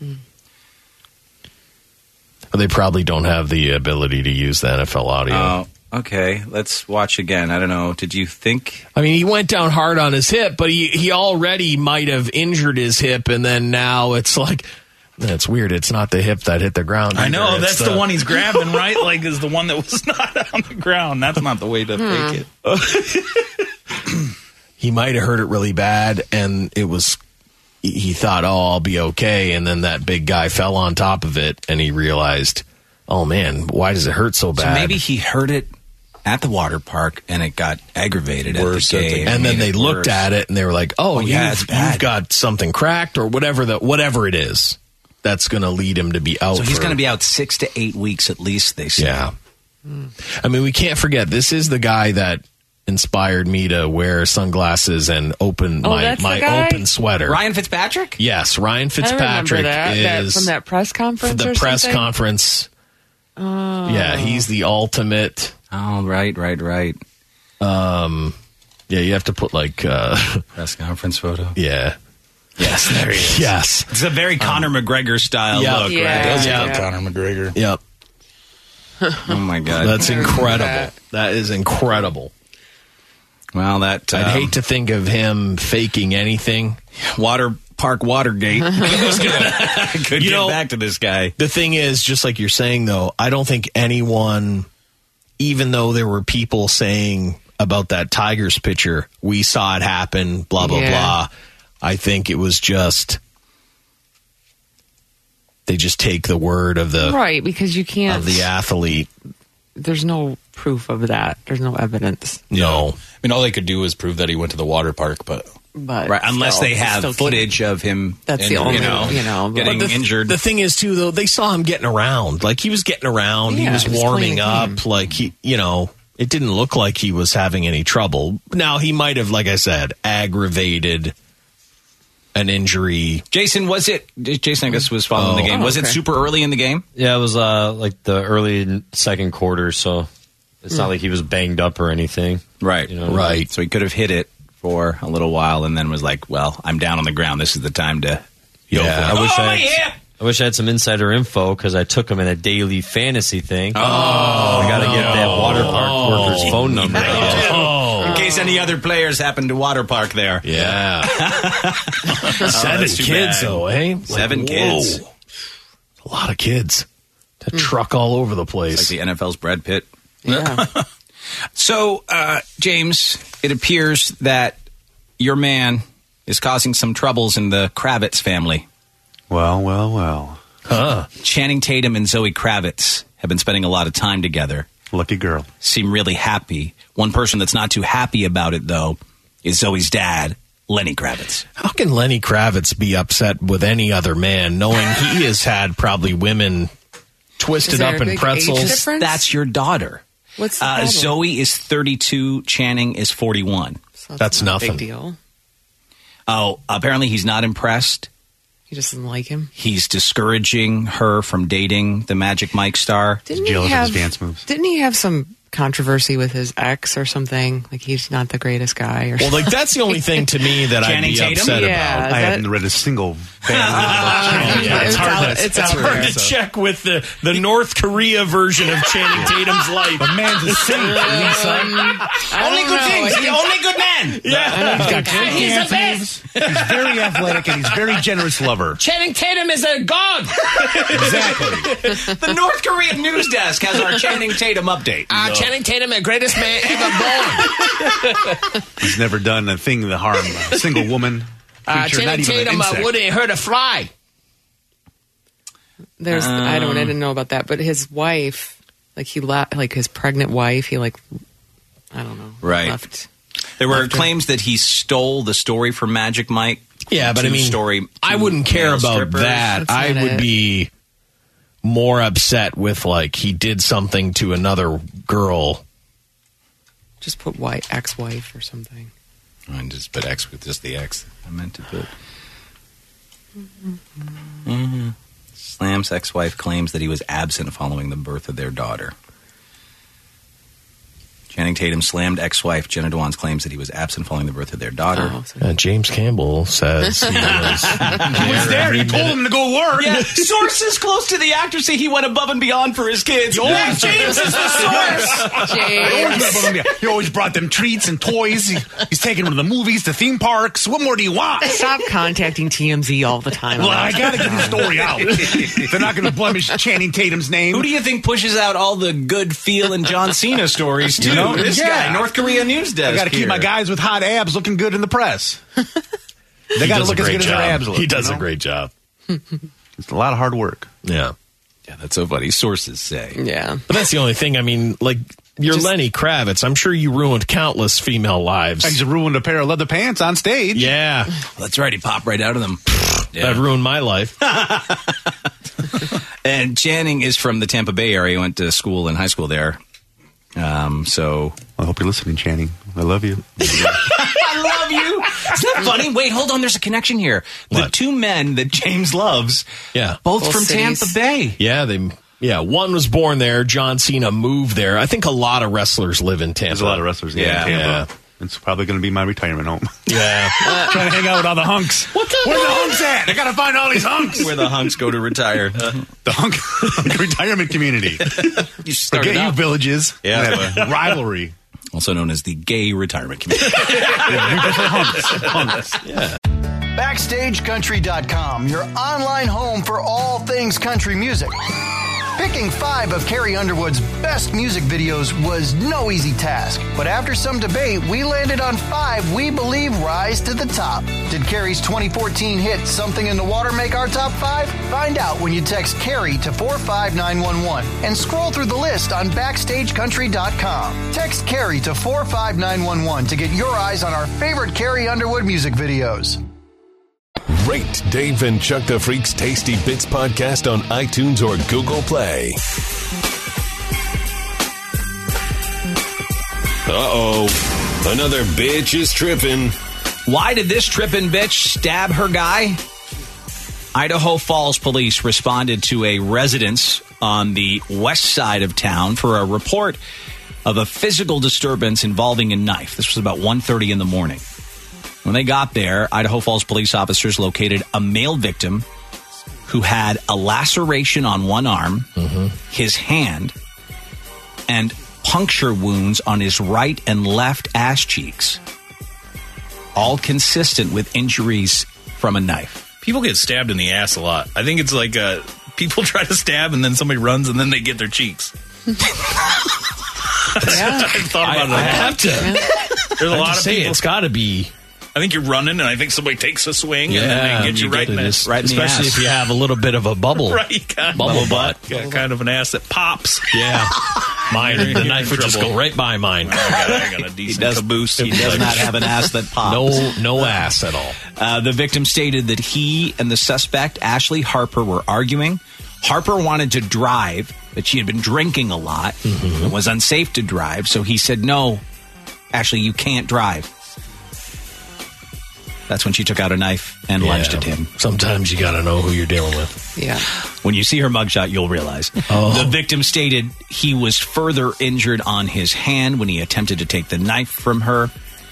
Speaker 4: They probably don't have the ability to use the N F L audio.
Speaker 3: Oh, okay. Let's watch again. I don't know. Did you think?
Speaker 4: I mean, he went down hard on his hip, but he, he already might have injured his hip, and then now it's like, that's weird. It's not the hip that hit the ground.
Speaker 6: I know,
Speaker 4: either. It's
Speaker 6: that's the, one he's grabbing, right? Like, is the one that was not on the ground. That's not the way to fake it.
Speaker 4: He might have hurt it really bad, and it was. He thought, oh, I'll be okay, and then that big guy fell on top of it, and he realized, oh man, why does it hurt so
Speaker 3: So
Speaker 4: bad?
Speaker 3: maybe he heard it at the water park and it got aggravated
Speaker 6: Worse
Speaker 3: at
Speaker 6: at
Speaker 3: the
Speaker 6: the-
Speaker 3: game.
Speaker 4: and then
Speaker 3: Made
Speaker 4: they
Speaker 3: it
Speaker 4: looked
Speaker 3: worse.
Speaker 4: at it and they were like, "Oh,
Speaker 3: Oh, yeah,
Speaker 4: you've,
Speaker 3: it's bad.
Speaker 4: you've got something cracked or whatever that whatever it is that's going to lead him to be out."
Speaker 3: So he's
Speaker 4: for-
Speaker 3: going to be out six to eight weeks at least. They say.
Speaker 4: Yeah. I mean, we can't forget this is the guy that inspired me to wear sunglasses and open
Speaker 7: Oh,
Speaker 4: my
Speaker 7: that's the
Speaker 4: my
Speaker 7: guy?
Speaker 4: open sweater.
Speaker 3: Ryan Fitzpatrick.
Speaker 4: Yes, Ryan
Speaker 7: I remember
Speaker 4: Fitzpatrick
Speaker 7: that, that
Speaker 4: is
Speaker 7: from that press conference.
Speaker 4: the
Speaker 7: or
Speaker 4: press
Speaker 7: something?
Speaker 4: conference. Yeah, he's the ultimate.
Speaker 3: Oh, right, right, right.
Speaker 4: Um, yeah, you have to put like, uh,
Speaker 3: Press conference photo.
Speaker 4: yeah,
Speaker 3: Yes, there he is.
Speaker 4: yes,
Speaker 3: It's a very Conor McGregor style
Speaker 4: yeah.
Speaker 3: look,
Speaker 7: Yeah.
Speaker 3: right?
Speaker 6: Does
Speaker 7: Yeah.
Speaker 6: look like Conor McGregor.
Speaker 4: yep.
Speaker 3: Oh my god,
Speaker 4: That's
Speaker 7: I remember
Speaker 4: incredible.
Speaker 7: that.
Speaker 4: That is incredible.
Speaker 3: well that um,
Speaker 4: I'd hate to think of him faking anything.
Speaker 3: water park Watergate. Who's gonna- Could
Speaker 4: You
Speaker 3: get
Speaker 4: know-
Speaker 3: back to this guy.
Speaker 4: The thing is, just like you're saying, though, I don't think anyone, even though there were people saying about that Tigers pitcher, we saw it happen, blah, blah,
Speaker 7: Yeah.
Speaker 4: blah. I think it was just, they just take the word of the,
Speaker 7: Right, because you can't.
Speaker 4: of the athlete.
Speaker 7: There's no proof of that. There's no evidence.
Speaker 4: No.
Speaker 6: I mean, all they could do was prove that he went to the water park, but
Speaker 7: But
Speaker 3: Right, unless
Speaker 7: still,
Speaker 3: they have
Speaker 7: still can't.
Speaker 3: footage of him.
Speaker 7: That's the
Speaker 3: injured,
Speaker 7: only,
Speaker 3: you know,
Speaker 7: you know, but-
Speaker 3: getting
Speaker 4: But the,
Speaker 3: injured.
Speaker 4: The thing is, too, though, they saw him getting around. Like, he was getting around. he
Speaker 7: Yeah,
Speaker 4: was
Speaker 7: he was
Speaker 4: warming
Speaker 7: playing a
Speaker 4: up.
Speaker 7: game.
Speaker 4: Like, he, you know, it didn't look like he was having any trouble. Now, he might have, like I said, aggravated an injury.
Speaker 3: Jason, was it? Jason, I guess, was following
Speaker 4: Oh.
Speaker 3: the game.
Speaker 7: Oh,
Speaker 3: Was it
Speaker 7: okay.
Speaker 3: super early in the game?
Speaker 11: Yeah, it was uh, like the early second quarter, so it's not like he was banged up or anything.
Speaker 3: Right,
Speaker 11: You know,
Speaker 4: Right.
Speaker 3: So he could have hit it for a little while and then was like, "Well, I'm down on the ground. This is the time to."
Speaker 4: Yeah.
Speaker 3: go for it."
Speaker 11: I wish
Speaker 3: oh,
Speaker 11: I had,
Speaker 3: yeah.
Speaker 11: I wish I had some insider info because I took him in a daily fantasy thing. Oh, I got to get that water park worker's phone number. I guess.
Speaker 4: Oh.
Speaker 3: In case any other players happen to water park there.
Speaker 4: Yeah. Seven
Speaker 3: that's too
Speaker 4: kids,
Speaker 3: bad.
Speaker 4: though, eh?
Speaker 3: Seven
Speaker 4: Like,
Speaker 3: kids.
Speaker 4: whoa. A lot of kids. To truck all over the place.
Speaker 3: Like the N F L's Brad Pitt.
Speaker 7: Yeah.
Speaker 3: So, uh, James, it appears that your man is causing some troubles in the Kravitz family.
Speaker 5: Well, well, well.
Speaker 4: Huh.
Speaker 3: Channing Tatum and Zoe Kravitz have been spending a lot of time together.
Speaker 5: Lucky girl.
Speaker 3: Seem really happy. One person that's not too happy about it, though, is Zoe's dad, Lenny Kravitz.
Speaker 4: How can Lenny Kravitz be upset with any other man, knowing he has had probably women twisted up in pretzels?
Speaker 3: That's your daughter.
Speaker 7: What's the
Speaker 3: uh,
Speaker 7: problem?
Speaker 3: Zoe is thirty-two. Channing is forty-one.
Speaker 7: So
Speaker 4: that's
Speaker 7: not a
Speaker 4: nothing.
Speaker 7: Big deal.
Speaker 3: Oh, apparently he's not impressed.
Speaker 7: He just doesn't like him.
Speaker 3: He's discouraging her from dating the Magic Mike star.
Speaker 7: Didn't he
Speaker 5: jealous
Speaker 7: have,
Speaker 5: of his dance moves.
Speaker 7: Didn't he have some controversy with his ex or something? Like he's not the greatest guy or
Speaker 4: Well, like that's the only thing to me that I'd
Speaker 3: Channing
Speaker 4: be
Speaker 3: Tatum?
Speaker 4: upset
Speaker 7: Yeah,
Speaker 4: about.
Speaker 7: is
Speaker 5: I
Speaker 7: that-
Speaker 5: haven't read a single fan.
Speaker 4: Yeah, it's
Speaker 7: It's
Speaker 4: hard,
Speaker 7: out-
Speaker 4: to,
Speaker 7: it's
Speaker 4: it's
Speaker 7: out
Speaker 4: hard
Speaker 7: there,
Speaker 4: to
Speaker 7: so.
Speaker 4: check with the, the North Korea version of Channing Tatum's life.
Speaker 5: The man's a saint, Lisa.
Speaker 3: Only good
Speaker 7: know.
Speaker 3: things.
Speaker 7: I
Speaker 3: The only good man.
Speaker 4: Yeah.
Speaker 5: He's got great
Speaker 3: He's
Speaker 5: dance
Speaker 3: the
Speaker 5: moves. He's very athletic and he's very generous lover.
Speaker 11: Channing Tatum is a god.
Speaker 5: Exactly.
Speaker 3: The North Korean news desk has our Channing Tatum update.
Speaker 11: Uh, Channing Tatum, the greatest man ever born.
Speaker 5: He's never done a thing to harm a single woman.
Speaker 11: Uh,
Speaker 5: Creature, not
Speaker 11: Channing
Speaker 5: even an
Speaker 11: Tatum uh,
Speaker 5: insect.
Speaker 11: wouldn't hurt a fly.
Speaker 7: There's I don't I didn't know about that, but his wife, like he la- like his pregnant wife, he like I don't know,
Speaker 3: Right.
Speaker 7: left.
Speaker 3: There were
Speaker 7: After-
Speaker 3: claims that he stole the story from Magic Mike.
Speaker 4: Yeah, but I mean,
Speaker 3: Two-story,
Speaker 4: I
Speaker 3: two
Speaker 4: wouldn't care
Speaker 3: male
Speaker 4: about
Speaker 3: strippers.
Speaker 4: that.
Speaker 7: That's
Speaker 4: I
Speaker 7: not
Speaker 4: would
Speaker 7: it.
Speaker 4: be more upset with like he did something to another girl.
Speaker 7: Just put wife, ex-wife or something.
Speaker 3: I just put X with just the X. I meant to put. Mhm. Slam's ex-wife claims that he was absent following the birth of their daughter. Channing Tatum slammed ex-wife Jenna Dewan's claims that he was absent following the birth of their daughter.
Speaker 7: Oh, so-
Speaker 4: Uh, James Campbell says he was,
Speaker 5: He was there. He told him to go work.
Speaker 3: Yeah, sources close to the actor say he went above and beyond for his kids. Yeah, James is the source.
Speaker 7: James.
Speaker 5: He always brought them treats and toys. He, he's taking them to the movies, to theme parks. What more do you want?
Speaker 7: Stop contacting T M Z all the time.
Speaker 5: Well, I got to get the story out. They're not going to blemish Channing Tatum's name.
Speaker 3: Who do you think pushes out all the good feel and John Cena stories, too?
Speaker 5: You know?
Speaker 3: This
Speaker 5: Yeah.
Speaker 3: guy, North Korea news desk.
Speaker 5: I got to keep
Speaker 3: here.
Speaker 5: my guys with hot abs looking good in the press. They
Speaker 4: he
Speaker 5: got to
Speaker 4: does
Speaker 5: look
Speaker 4: a
Speaker 5: as
Speaker 4: great
Speaker 5: good as
Speaker 4: job.
Speaker 5: their abs look.
Speaker 4: He does
Speaker 5: you know?
Speaker 4: a great job.
Speaker 5: It's a lot of hard work.
Speaker 4: Yeah.
Speaker 3: Yeah, that's so funny. Sources say.
Speaker 7: Yeah.
Speaker 4: But that's the only thing. I mean, like, you're
Speaker 7: Just-
Speaker 4: Lenny Kravitz. I'm sure you ruined countless female lives.
Speaker 5: I just ruined a pair of leather pants on stage.
Speaker 4: Yeah.
Speaker 3: That's right. He popped right out of them.
Speaker 4: That ruined my life.
Speaker 3: And Channing is from the Tampa Bay area. Went to school and high school there. Um, so
Speaker 5: I hope you're listening, Channing. I love you.
Speaker 3: I love you. Isn't that funny? Wait, hold on. There's a connection here. The
Speaker 4: What?
Speaker 3: two men that James loves,
Speaker 4: Yeah.
Speaker 3: both,
Speaker 7: Both
Speaker 3: from
Speaker 7: cities.
Speaker 3: Tampa Bay.
Speaker 4: Yeah, they. Yeah, one was born there. John Cena moved there. I think a lot of wrestlers live in Tampa.
Speaker 5: There's a lot of wrestlers.
Speaker 3: Yeah.
Speaker 5: in Tampa. It's probably going to be my retirement home.
Speaker 4: Yeah.
Speaker 5: Trying to hang out with all the hunks. What the Where the hunks at? I got to find all these hunks.
Speaker 3: Where the hunks go to retire.
Speaker 5: The hunk, hunk retirement community.
Speaker 3: You started
Speaker 5: Forget you
Speaker 3: out.
Speaker 5: villages.
Speaker 3: Yeah.
Speaker 5: We have a rivalry.
Speaker 3: Also known as the gay retirement community.
Speaker 5: hunks. Hunks.
Speaker 12: Backstage Country dot com, your online home for all things country music. Picking five of Carrie Underwood's best music videos was no easy task, but after some debate, we landed on five we believe rise to the top. Did Carrie's twenty fourteen hit Something in the Water make our top five? Find out when you text Carrie to four five nine one one and scroll through the list on Backstage Country dot com. Text Carrie to four five nine one one to get your eyes on our favorite Carrie Underwood music videos.
Speaker 1: Rate Dave and Chuck the Freak's Tasty Bits podcast on iTunes or Google Play. Uh-oh. Another bitch is tripping.
Speaker 3: Why did this trippin' bitch stab her guy? Idaho Falls police responded to a residence on the west side of town for a report of a physical disturbance involving a knife. This was about one thirty in the morning. When they got there, Idaho Falls police officers located a male victim who had a laceration on one arm, mm-hmm. his hand, and puncture wounds on his right and left ass cheeks, all consistent with injuries from a knife.
Speaker 6: People get stabbed in the ass a lot. I think it's like uh, people try to stab and then somebody runs and then they get their cheeks. I thought about
Speaker 4: I, I
Speaker 6: it.
Speaker 4: have to.
Speaker 6: There's a
Speaker 4: I
Speaker 6: lot
Speaker 4: just
Speaker 6: of
Speaker 4: say
Speaker 6: people.
Speaker 4: it's got to be.
Speaker 6: I think you're running, and I think somebody takes a swing, and then they get you,
Speaker 4: you
Speaker 6: right
Speaker 4: get
Speaker 6: in
Speaker 4: it,
Speaker 6: the
Speaker 4: right in the especially
Speaker 3: ass.
Speaker 4: if you have a little bit of a bubble.
Speaker 6: right. You got
Speaker 4: Bubble butt.
Speaker 6: Got kind of an ass that pops.
Speaker 4: Yeah. Mine,
Speaker 6: You're
Speaker 4: the
Speaker 6: in
Speaker 4: knife would just
Speaker 6: trouble.
Speaker 4: go right by mine.
Speaker 6: I got, I got a
Speaker 3: He
Speaker 6: decent
Speaker 3: does,
Speaker 6: caboose.
Speaker 3: he does not have an ass that pops.
Speaker 4: No, no ass at all.
Speaker 3: Uh, the victim stated that he and the suspect, Ashley Harper, were arguing. Harper wanted to drive, but she had been drinking a lot
Speaker 4: Mm-hmm.
Speaker 3: and was unsafe to drive. So he said, no, Ashley, you can't drive. That's when she took out a knife and
Speaker 4: Yeah.
Speaker 3: lunged at him.
Speaker 4: Sometimes you got to know who you're dealing with.
Speaker 7: Yeah.
Speaker 3: When you see her mugshot, you'll realize.
Speaker 4: Oh.
Speaker 3: The victim stated he was further injured on his hand when he attempted to take the knife from her.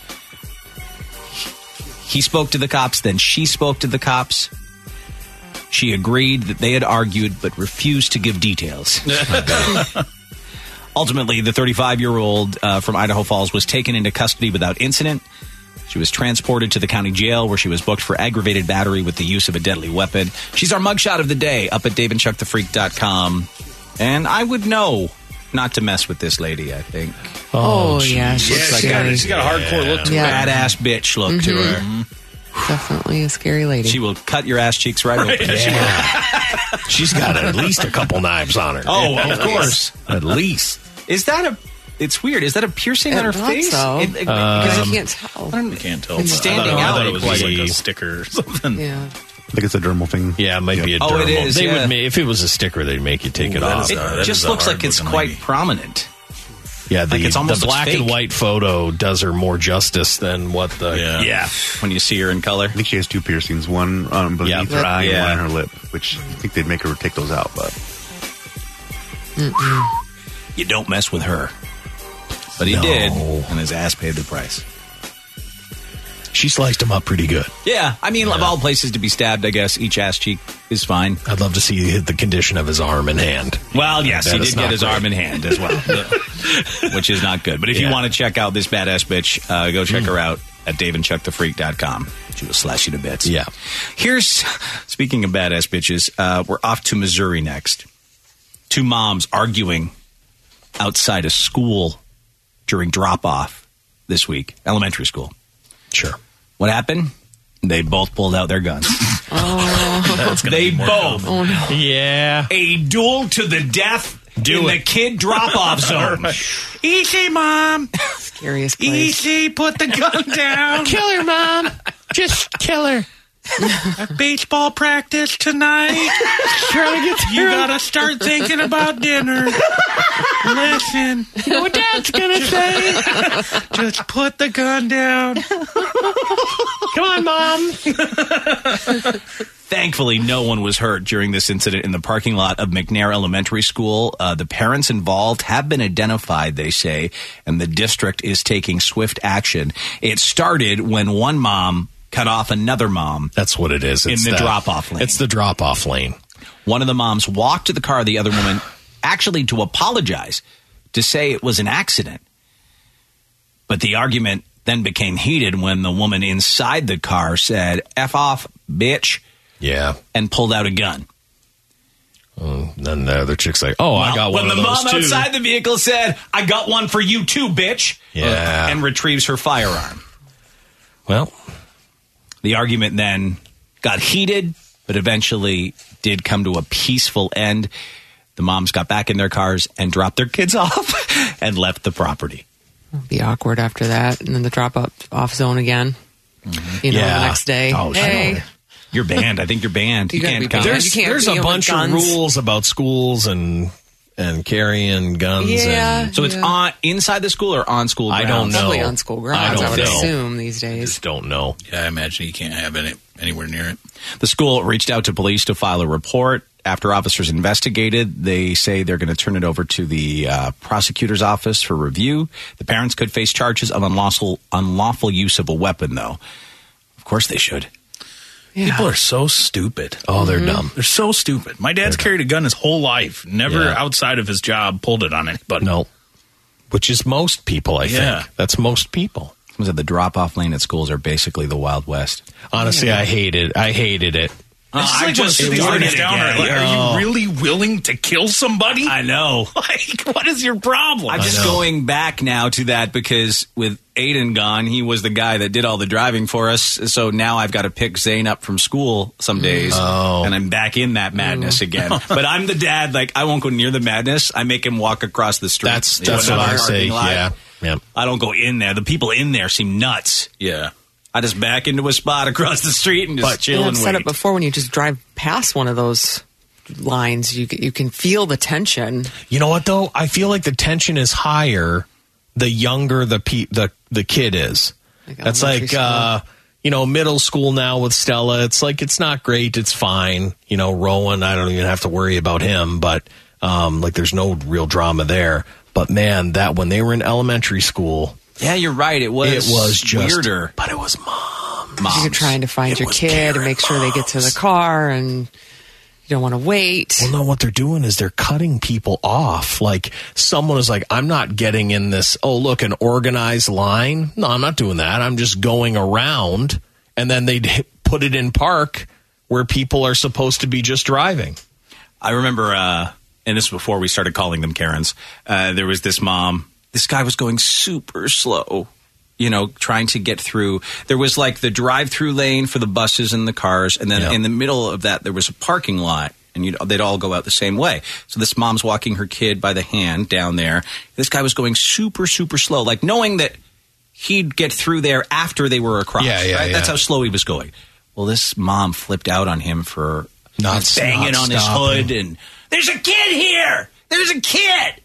Speaker 3: He spoke to the cops, then she spoke to the cops. She agreed that they had argued, but refused to give details. Ultimately, the thirty-five-year-old uh, from Idaho Falls was taken into custody without incident. She was transported to the county jail where she was booked for aggravated battery with the use of a deadly weapon. She's our mugshot of the day up at dave and chuck the freak dot com. And I would know not to mess with this lady, I think.
Speaker 7: Oh, yeah.
Speaker 6: Yeah,
Speaker 7: She's
Speaker 6: she's got,
Speaker 7: scary.
Speaker 6: she's got a hardcore look to
Speaker 7: Yeah.
Speaker 6: her.
Speaker 3: Badass bitch look to her.
Speaker 7: Definitely a scary lady.
Speaker 3: She will cut your ass cheeks right, open.
Speaker 4: Yeah. She's got at least a couple knives on her.
Speaker 3: Oh, of course.
Speaker 4: At least.
Speaker 3: Is that a... It's weird. Is that a piercing
Speaker 7: I
Speaker 3: on her
Speaker 7: thought
Speaker 3: face?
Speaker 7: so.
Speaker 3: It- it-
Speaker 7: Because
Speaker 3: um,
Speaker 7: you can't tell.
Speaker 6: I can't tell.
Speaker 3: It's
Speaker 6: but
Speaker 3: standing
Speaker 6: I thought,
Speaker 3: out.
Speaker 6: I thought it was just
Speaker 3: Like-
Speaker 6: like a sticker or something.
Speaker 7: Yeah.
Speaker 5: I think it's a dermal thing.
Speaker 4: Yeah, it might be a
Speaker 3: Oh,
Speaker 4: dermal.
Speaker 3: it is,
Speaker 4: They
Speaker 3: yeah.
Speaker 4: would make, if it was a sticker, they'd make you take
Speaker 6: Ooh,
Speaker 4: it
Speaker 6: that
Speaker 4: off.
Speaker 6: is
Speaker 3: it
Speaker 6: Uh, that
Speaker 3: just
Speaker 6: is a
Speaker 3: looks like it's
Speaker 6: hard-looking
Speaker 3: quite
Speaker 6: lady.
Speaker 3: prominent.
Speaker 4: Yeah, the,
Speaker 3: Like it's almost
Speaker 4: the
Speaker 3: looks
Speaker 4: black
Speaker 3: fake.
Speaker 4: and white photo does her more justice than what the.
Speaker 6: Yeah.
Speaker 3: Yeah, when you see her in color.
Speaker 5: I think she has two piercings, one um, beneath
Speaker 4: Yeah.
Speaker 5: her eye
Speaker 3: Yeah.
Speaker 5: and one in her lip, which I think they'd make her take those out. But
Speaker 3: You don't mess with her. But he
Speaker 4: No.
Speaker 3: did, and his ass paid the price.
Speaker 4: She sliced him up pretty good.
Speaker 3: Yeah, I mean, of all places to be stabbed, I guess each ass cheek is fine.
Speaker 4: I'd love to see the condition of his arm and hand.
Speaker 3: Well, yes,
Speaker 4: That
Speaker 3: he
Speaker 4: is
Speaker 3: did
Speaker 4: not
Speaker 3: get his
Speaker 4: great.
Speaker 3: arm in hand as well, which is not good. But if you
Speaker 4: Yeah.
Speaker 3: want to check out this badass bitch, uh, go check her out at dave and chuck the freak dot com. She will slash you to bits.
Speaker 4: Yeah.
Speaker 3: Here's, speaking of badass bitches, uh, we're off to Missouri next. Two moms arguing outside a school during drop-off this week, elementary school.
Speaker 4: Sure.
Speaker 3: What happened? They both pulled out their guns.
Speaker 6: That's gonna
Speaker 3: They
Speaker 6: be more
Speaker 3: both.
Speaker 6: fun.
Speaker 7: Oh, no.
Speaker 4: Yeah.
Speaker 3: A duel to the death
Speaker 4: Do
Speaker 3: in
Speaker 4: it.
Speaker 3: the kid drop-off zone. Easy, Mom.
Speaker 7: Scariest place.
Speaker 3: Easy, put the gun down.
Speaker 4: Kill her, Mom. Just kill her.
Speaker 3: Baseball practice tonight.
Speaker 4: Trying to get
Speaker 3: You gotta start thinking about dinner. Listen.
Speaker 4: You know what Dad's gonna say?
Speaker 3: Just put the gun down.
Speaker 4: Come on, Mom.
Speaker 3: Thankfully, no one was hurt during this incident in the parking lot of McNair Elementary School. Uh, the parents involved have been identified, they say, and the district is taking swift action. It started when one mom cut off another mom.
Speaker 4: That's what it is.
Speaker 3: In
Speaker 4: It's
Speaker 3: the
Speaker 4: that-
Speaker 3: drop-off lane.
Speaker 4: It's the drop-off lane.
Speaker 3: One of the moms walked to the car of the other woman, actually to apologize, to say it was an accident. But the argument then became heated when the woman inside the car said, F off, bitch,
Speaker 4: Yeah.
Speaker 3: and pulled out a gun.
Speaker 4: Oh, then the other chick's like, "Oh, I got one
Speaker 3: when
Speaker 4: of
Speaker 3: the
Speaker 4: those
Speaker 3: mom
Speaker 4: too."
Speaker 3: outside the vehicle said, I got one for you too, bitch.
Speaker 4: Yeah.
Speaker 3: And retrieves her firearm.
Speaker 4: Well,
Speaker 3: the argument then got heated, but eventually did come to a peaceful end. The moms got back in their cars and dropped their kids off and left the property.
Speaker 7: It'll be awkward after that. And then the drop up off zone again. You know,
Speaker 4: Yeah.
Speaker 7: the next day.
Speaker 3: Oh, sure.
Speaker 7: hey.
Speaker 3: You're banned. I think you're banned. You,
Speaker 7: You gotta
Speaker 3: can't
Speaker 7: be
Speaker 3: come.
Speaker 7: banned.
Speaker 4: there's
Speaker 7: You can't
Speaker 4: there's
Speaker 7: be
Speaker 4: a
Speaker 7: over
Speaker 4: bunch
Speaker 7: guns.
Speaker 4: of rules about schools and and carrying guns.
Speaker 7: Yeah.
Speaker 4: and
Speaker 3: So it's
Speaker 7: Yeah.
Speaker 3: on inside the school or on school
Speaker 4: I
Speaker 3: grounds?
Speaker 4: don't know.
Speaker 7: Probably on school grounds,
Speaker 4: I
Speaker 7: I,
Speaker 4: don't
Speaker 7: would
Speaker 4: know.
Speaker 7: assume these
Speaker 4: I
Speaker 7: days.
Speaker 4: just don't know.
Speaker 6: Yeah, I imagine you can't have it anywhere near it.
Speaker 3: The school reached out to police to file a report. After officers investigated, they say they're going to turn it over to the uh, prosecutor's office for review. The parents could face charges of unlawful unlawful use of a weapon, though. Of course they should.
Speaker 7: Yeah.
Speaker 6: People are so stupid.
Speaker 4: Oh, they're dumb.
Speaker 6: They're so stupid. My dad's carried a gun his whole life. Never
Speaker 4: Yeah.
Speaker 6: outside of his job pulled it on anybody.
Speaker 4: No. Which is most people, I
Speaker 6: Yeah.
Speaker 4: think. That's most people.
Speaker 3: Was it the drop-off lane at schools are basically the Wild West?
Speaker 4: Honestly, I hated I hated it
Speaker 6: Uh,
Speaker 3: It's
Speaker 6: I
Speaker 3: like
Speaker 6: just
Speaker 3: one of
Speaker 6: these
Speaker 3: these
Speaker 6: artists
Speaker 3: things
Speaker 6: down
Speaker 3: again.
Speaker 6: there. Like,
Speaker 3: Oh.
Speaker 6: are you really willing to kill somebody?
Speaker 3: I know.
Speaker 6: Like, what is your problem?
Speaker 3: I'm just going back now to that because with Aiden gone, he was the guy that did all the driving for us. So now I've got to pick Zane up from school some days,
Speaker 4: Oh.
Speaker 3: and I'm back in that madness again. But I'm the dad, like, I won't go near the madness. I make him walk across the street.
Speaker 4: That's
Speaker 3: You know,
Speaker 4: that's
Speaker 3: in
Speaker 4: what
Speaker 3: our
Speaker 4: I say.
Speaker 3: parking lot.
Speaker 4: Yeah, yeah.
Speaker 3: I don't go in there. The people in there seem nuts.
Speaker 6: Yeah.
Speaker 3: I just back into a spot across the street and just chill
Speaker 7: Yeah,
Speaker 3: and
Speaker 7: I've said
Speaker 3: wait.
Speaker 7: it before. When you just drive past one of those lines, you you can feel the tension.
Speaker 4: You know what though? I feel like the tension is higher the younger the pe- the the kid is.
Speaker 7: Like
Speaker 4: That's
Speaker 7: elementary
Speaker 4: like uh, you know, middle school now with Stella. It's like it's not great. It's fine. You know, Rowan, I don't even have to worry about him. But um, like, there's no real drama there. But man, that when they were in elementary school,
Speaker 3: Yeah, you're right. It was
Speaker 4: it was just
Speaker 3: weirder.
Speaker 4: But it was mom.
Speaker 3: Moms.
Speaker 7: You're trying to find
Speaker 4: It
Speaker 7: your
Speaker 4: was
Speaker 7: kid and make sure they get to the car, and you don't want to wait.
Speaker 4: Well, no, what they're doing is they're cutting people off. Like, someone is like, I'm not getting in this, oh, look, an organized line. No, I'm not doing that. I'm just going around. And then they put it in park where people are supposed to be just driving.
Speaker 3: I remember, uh, and this was before we started calling them Karens, uh, there was this mom. This guy was going super slow, you know, trying to get through. There was like the drive-through lane for the buses and the cars, and then
Speaker 4: Yeah.
Speaker 3: in the middle of that, there was a parking lot, and you'd, they'd all go out the same way. So this mom's walking her kid by the hand down there. This guy was going super, super slow, like knowing that he'd get through there after they were across.
Speaker 4: Yeah, yeah,
Speaker 3: right?
Speaker 4: yeah.
Speaker 3: That's how slow he was going. Well, this mom flipped out on him for
Speaker 4: Not-
Speaker 3: banging
Speaker 4: not
Speaker 3: on his
Speaker 4: stopping.
Speaker 3: hood and, there's a kid here! There's a kid!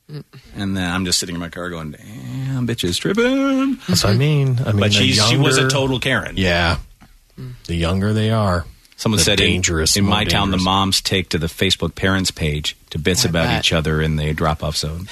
Speaker 3: And then I'm just sitting in my car going, damn, bitch is tripping.
Speaker 4: That's what I mean. I mean,
Speaker 3: But
Speaker 4: the
Speaker 3: she's, she was a
Speaker 4: younger-
Speaker 3: total Karen.
Speaker 4: Yeah. The younger they are.
Speaker 3: Someone
Speaker 4: the
Speaker 3: said in,
Speaker 4: dangerous,
Speaker 3: in
Speaker 4: more
Speaker 3: my town, the
Speaker 4: dangerous.
Speaker 3: moms take to the Facebook parents page to bits
Speaker 7: I
Speaker 3: about
Speaker 7: bet.
Speaker 3: each other in the drop-off zone.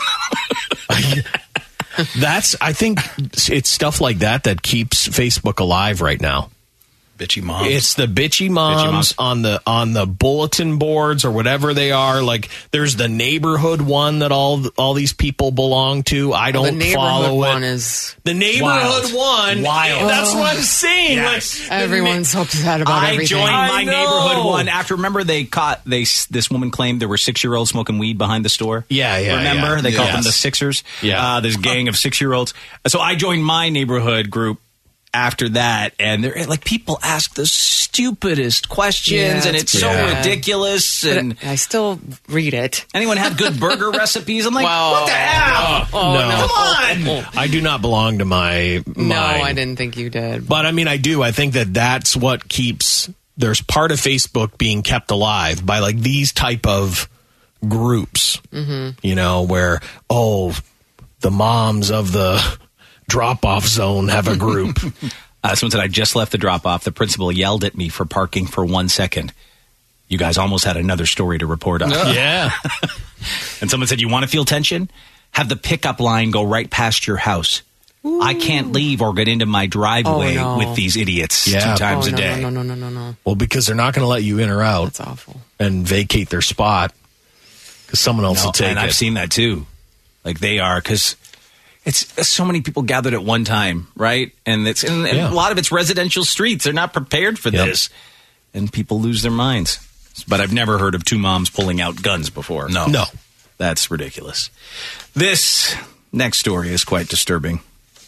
Speaker 4: That's, I think it's stuff like that that keeps Facebook alive right now.
Speaker 6: Bitchy moms.
Speaker 4: It's the bitchy moms,
Speaker 3: Bitchy moms.
Speaker 4: on the on the bulletin boards or whatever they are. Like, there's the neighborhood one that all all these people belong to. I
Speaker 7: the
Speaker 4: don't
Speaker 7: neighborhood
Speaker 4: follow
Speaker 7: one
Speaker 4: it.
Speaker 7: is
Speaker 4: The neighborhood
Speaker 3: Wild.
Speaker 4: one,
Speaker 3: Wild.
Speaker 4: That's what I'm saying.
Speaker 3: Yes.
Speaker 4: Like, the
Speaker 7: everyone's so upset about
Speaker 3: I
Speaker 7: everything.
Speaker 3: joined
Speaker 4: I
Speaker 3: my
Speaker 4: know.
Speaker 3: neighborhood one after. Remember, they caught they this woman claimed there were six year olds smoking weed behind the store.
Speaker 4: Yeah, yeah,
Speaker 3: Remember,
Speaker 4: yeah.
Speaker 3: they called
Speaker 4: Yes.
Speaker 3: them the Sixers.
Speaker 4: Yeah.
Speaker 3: uh, this gang of six year olds. So I joined my neighborhood group after that, and they're like, people ask the stupidest questions,
Speaker 7: Yeah,
Speaker 3: and
Speaker 7: it's
Speaker 3: it's so
Speaker 7: bad.
Speaker 3: ridiculous.
Speaker 7: But
Speaker 3: And
Speaker 7: I still read it.
Speaker 3: anyone have good burger recipes? I'm like,
Speaker 7: Well,
Speaker 3: what the hell?
Speaker 7: Oh,
Speaker 4: No.
Speaker 7: no.
Speaker 3: Come on.
Speaker 4: I do not belong to my.
Speaker 7: No,
Speaker 4: mine.
Speaker 7: I didn't think you did.
Speaker 4: But I mean, I do. I think that that's what keeps. There's part of Facebook being kept alive by like these type of groups. Mm-hmm. You know, where oh, the moms of the drop-off zone have a group.
Speaker 3: Uh, someone said, I just left the drop off. The principal yelled at me for parking for one second. You guys almost had another story to report on.
Speaker 4: Yeah.
Speaker 3: And someone said, you want to feel tension? Have the pickup line go right past your house.
Speaker 7: Ooh.
Speaker 3: I can't leave or get into my driveway
Speaker 7: Oh, no.
Speaker 3: with these idiots
Speaker 4: Yeah.
Speaker 3: two times
Speaker 7: oh,
Speaker 3: a
Speaker 7: no,
Speaker 3: day.
Speaker 7: No, no, no, no, no, no.
Speaker 4: Well, because they're not going to let you in or out
Speaker 7: That's awful.
Speaker 4: and vacate their spot because someone else
Speaker 3: No,
Speaker 4: will take
Speaker 3: and
Speaker 4: it.
Speaker 3: I've seen that too. Like they are, because it's so many people gathered at one time, right? And it's and, and
Speaker 4: Yeah.
Speaker 3: a lot of it's residential streets. They're not prepared for
Speaker 4: Yep.
Speaker 3: this, and people lose their minds. But I've never heard of two moms pulling out guns before.
Speaker 6: No.
Speaker 4: No.
Speaker 3: That's ridiculous. This next story is quite disturbing.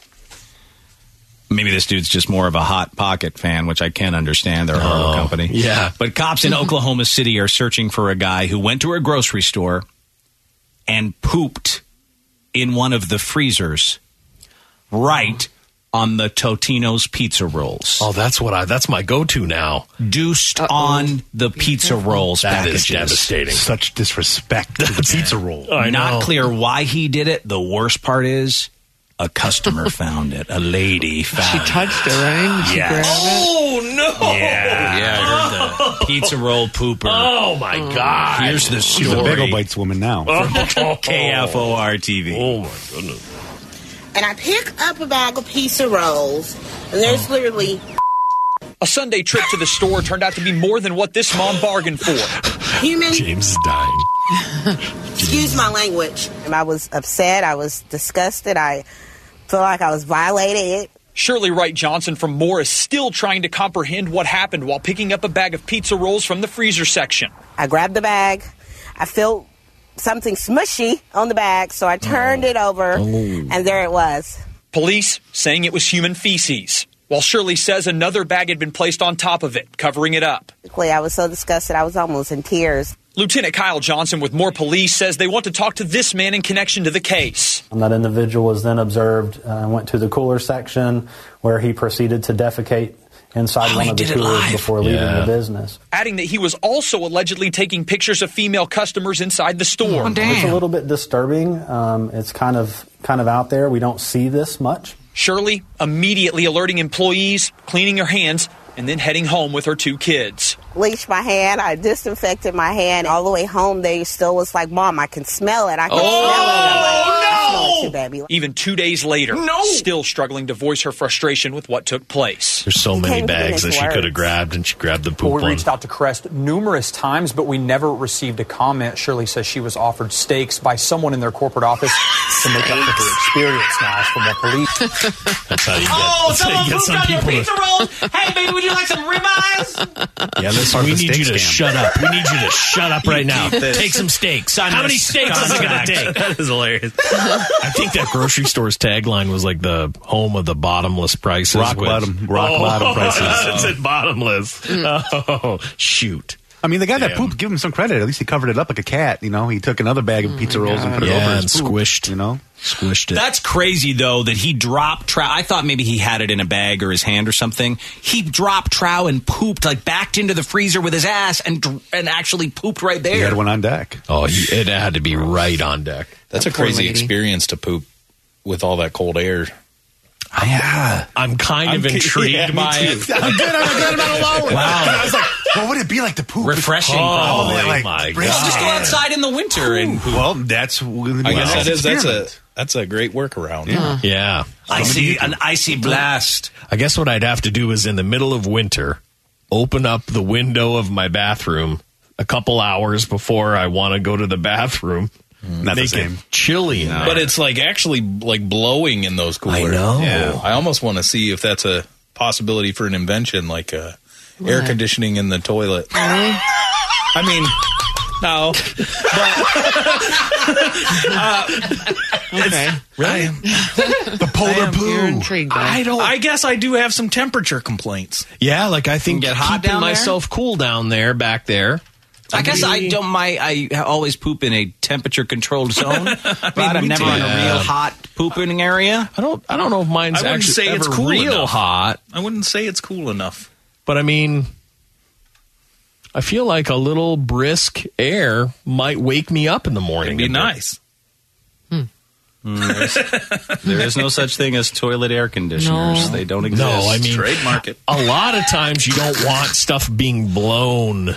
Speaker 3: Maybe this dude's just more of a Hot Pocket fan, which I can't understand. They're a horror
Speaker 4: Oh,
Speaker 3: company.
Speaker 4: yeah.
Speaker 3: But cops in Oklahoma City are searching for a guy who went to a grocery store and pooped in one of the freezers right on the Totino's pizza rolls.
Speaker 4: Oh, that's what I. That's my go-to now.
Speaker 3: Deuced on the pizza rolls
Speaker 4: That
Speaker 3: packages.
Speaker 4: is devastating.
Speaker 5: Such disrespect to the pizza roll.
Speaker 4: I
Speaker 3: Not
Speaker 4: know.
Speaker 3: clear why he did it. The worst part is a customer found it. A lady
Speaker 7: She
Speaker 3: found it.
Speaker 7: touched it, right? Did she
Speaker 3: Yes.
Speaker 7: grab it?
Speaker 4: Oh no!
Speaker 3: Yeah.
Speaker 6: Yeah, I heard that.
Speaker 3: Pizza roll pooper.
Speaker 4: Oh my God!
Speaker 3: Here's the
Speaker 5: She's a
Speaker 3: story.
Speaker 5: Bagel Bites woman now.
Speaker 3: K F O R T V.
Speaker 4: Oh my goodness!
Speaker 13: And I pick up a bag of pizza rolls, and there's literally
Speaker 14: A Sunday trip to the store turned out to be more than what this mom bargained for.
Speaker 13: human.
Speaker 4: James is dying.
Speaker 13: Excuse my language. I was upset. I was disgusted. I felt like I was violated.
Speaker 14: Shirley Wright Johnson from Moore is still trying to comprehend what happened while picking up a bag of pizza rolls from the freezer section.
Speaker 13: I grabbed the bag. I felt something smushy on the bag, so I turned oh. it over, oh. and there it was.
Speaker 14: Police saying it was human feces, while Shirley says another bag had been placed on top of it, covering it up.
Speaker 13: I was so disgusted, I was almost in tears.
Speaker 14: Lieutenant Kyle Johnson with Moore Police says they want to talk to this man in connection to the case.
Speaker 15: And that individual was then observed and uh, went to the cooler section where he proceeded to defecate inside
Speaker 14: oh,
Speaker 15: one of the coolers before leaving
Speaker 14: yeah.
Speaker 15: the business.
Speaker 14: Adding that he was also allegedly taking pictures of female customers inside the store.
Speaker 15: Oh, it's a little bit disturbing. Um, it's kind of kind of out there. We don't see this much.
Speaker 14: Shirley immediately alerting employees, cleaning her hands, and then heading home with her two kids.
Speaker 13: Bleached my hand. I disinfected my hand. All the way home, they still was like, Mom, I can smell it. I can
Speaker 14: oh,
Speaker 13: smell it. I'm like,
Speaker 14: no!
Speaker 13: Too, baby.
Speaker 14: Even two days later,
Speaker 13: no!
Speaker 14: still struggling to voice her frustration with what took place.
Speaker 4: There's so many bags that she could have grabbed, and she grabbed the poop
Speaker 16: well, we
Speaker 4: one.
Speaker 16: reached out to Crest numerous times, but we never received a comment. Shirley says she was offered steaks by someone in their corporate office to make up for her experience now from the police.
Speaker 4: That's how you get,
Speaker 17: oh,
Speaker 4: that's how
Speaker 17: someone
Speaker 4: you get
Speaker 17: pooped
Speaker 4: some
Speaker 17: on your
Speaker 4: people
Speaker 17: pizza
Speaker 4: to...
Speaker 17: rolls. Hey, baby, would you like some ribeyes?
Speaker 4: Yeah, listen, we need you to scam. shut up. We need you to shut up right now. Take some steaks.
Speaker 17: On
Speaker 4: How
Speaker 17: this
Speaker 4: many steaks is it going to take?
Speaker 6: That is hilarious.
Speaker 4: I think that grocery store's tagline was like the home of the bottomless prices.
Speaker 5: Rock
Speaker 4: which,
Speaker 5: bottom, rock
Speaker 4: oh,
Speaker 5: bottom prices.
Speaker 4: It said bottomless. Oh, shoot.
Speaker 5: I mean, the guy
Speaker 4: Damn.
Speaker 5: that pooped, give him some credit. At least he covered it up like a cat. You know, he took another bag of pizza rolls and put it
Speaker 4: yeah,
Speaker 5: over
Speaker 4: and
Speaker 5: his poop,
Speaker 4: squished.
Speaker 5: You know,
Speaker 4: squished it.
Speaker 3: That's crazy, though, that he dropped trow. I thought maybe he had it in a bag or his hand or something. He dropped trow and pooped, like backed into the freezer with his ass and and actually pooped right there.
Speaker 5: He had one on deck.
Speaker 4: Oh, he, it had to be right on deck.
Speaker 6: That's
Speaker 7: That
Speaker 6: a crazy
Speaker 7: poor lady.
Speaker 6: experience to poop with all that cold air.
Speaker 4: Yeah, I'm kind
Speaker 6: I'm
Speaker 4: of intrigued
Speaker 6: yeah,
Speaker 4: by
Speaker 6: me
Speaker 4: it.
Speaker 6: too.
Speaker 5: I'm good. I'm good. I'm not alone.
Speaker 4: Wow.
Speaker 5: I was like, what would it be like to poop?
Speaker 3: Refreshing,
Speaker 4: Oh,
Speaker 3: probably.
Speaker 4: my
Speaker 5: like,
Speaker 4: God.
Speaker 3: Well, just go outside in the winter and poop.
Speaker 5: Well, that's.
Speaker 6: I guess that is that's a that's a great workaround.
Speaker 5: Yeah.
Speaker 4: Yeah.
Speaker 3: Icy, an icy blast.
Speaker 4: I guess what I'd have to do is in the middle of winter, open up the window of my bathroom a couple hours before I want to go to the bathroom.
Speaker 5: Not
Speaker 4: Make
Speaker 5: the same.
Speaker 4: it chilly in there.
Speaker 6: But it's like actually like blowing in those coolers.
Speaker 4: I know.
Speaker 6: Yeah. I almost want to see if that's a possibility for an invention, like uh, air conditioning in the toilet. I mean, no. But, uh,
Speaker 7: Okay.
Speaker 6: really?
Speaker 5: The polar poo.
Speaker 7: You're intrigued. Though.
Speaker 6: I don't. I guess I do have some temperature complaints.
Speaker 4: Yeah, like I think
Speaker 3: Get hot
Speaker 4: keeping
Speaker 3: down there?
Speaker 4: myself cool down there, back there.
Speaker 3: I guess I don't mind. I always poop in a temperature-controlled zone, but I'm
Speaker 6: me
Speaker 3: never
Speaker 6: too.
Speaker 3: in a
Speaker 4: Yeah.
Speaker 3: real hot pooping area.
Speaker 4: I don't. I don't know if mine's
Speaker 6: I wouldn't
Speaker 4: actually
Speaker 6: say
Speaker 4: ever
Speaker 6: it's cool
Speaker 4: real
Speaker 6: enough.
Speaker 4: hot,
Speaker 6: I wouldn't say it's cool enough.
Speaker 4: but I mean, I feel like a little brisk air might wake me up in the morning.
Speaker 6: It'd be
Speaker 4: a bit.
Speaker 6: nice.
Speaker 3: There is no such thing as toilet air conditioners.
Speaker 7: No.
Speaker 3: They don't exist.
Speaker 4: No, I mean,
Speaker 6: Trademark it.
Speaker 4: a lot of times you don't want stuff being blown.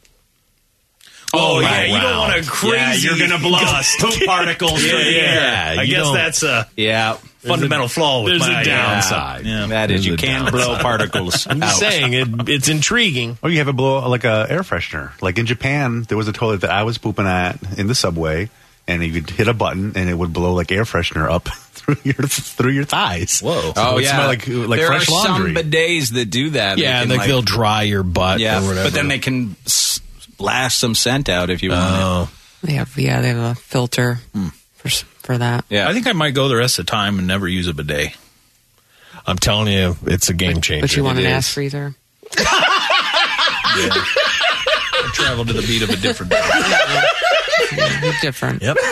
Speaker 6: Oh, yeah,
Speaker 4: right
Speaker 6: you don't
Speaker 4: round.
Speaker 6: want a crazy
Speaker 3: Yeah, you're gonna blow
Speaker 6: gust.
Speaker 3: poop particles
Speaker 6: yeah,
Speaker 3: through the
Speaker 6: yeah.
Speaker 3: air.
Speaker 6: I
Speaker 4: You
Speaker 6: guess
Speaker 4: don't-
Speaker 6: that's a
Speaker 3: yeah.
Speaker 6: fundamental flaw with
Speaker 4: there's a
Speaker 6: my
Speaker 4: downside.
Speaker 6: Yeah.
Speaker 3: That is,
Speaker 4: There's
Speaker 3: you
Speaker 4: a
Speaker 3: can't blow
Speaker 4: downside.
Speaker 3: particles.
Speaker 4: I'm just
Speaker 3: out.
Speaker 4: saying it, it's intriguing.
Speaker 5: Or you have it blow like a air freshener. Like in Japan, there was a toilet that I was pooping at in the subway, and you could hit a button and it would blow like air freshener up through your through your thighs.
Speaker 6: Whoa.
Speaker 5: So
Speaker 3: Oh
Speaker 5: it
Speaker 3: yeah,
Speaker 5: smelled like like
Speaker 3: there
Speaker 5: fresh
Speaker 3: are
Speaker 5: laundry.
Speaker 3: some bidets that do that.
Speaker 4: Yeah,
Speaker 3: They
Speaker 4: and
Speaker 3: can,
Speaker 4: like, they'll dry your butt
Speaker 3: yeah,
Speaker 4: or whatever.
Speaker 3: but then they can s- blast some scent out if you want.
Speaker 4: Oh.
Speaker 7: They have, yeah, they have a filter for s- for that.
Speaker 3: Yeah,
Speaker 6: I think I might go the rest of the time and never use a bidet.
Speaker 4: I'm telling you, it's a game changer.
Speaker 7: But you want
Speaker 4: It
Speaker 7: an
Speaker 4: is.
Speaker 7: ass freezer?
Speaker 6: I travel to the beat of a different day.
Speaker 7: You're different.
Speaker 4: Yep.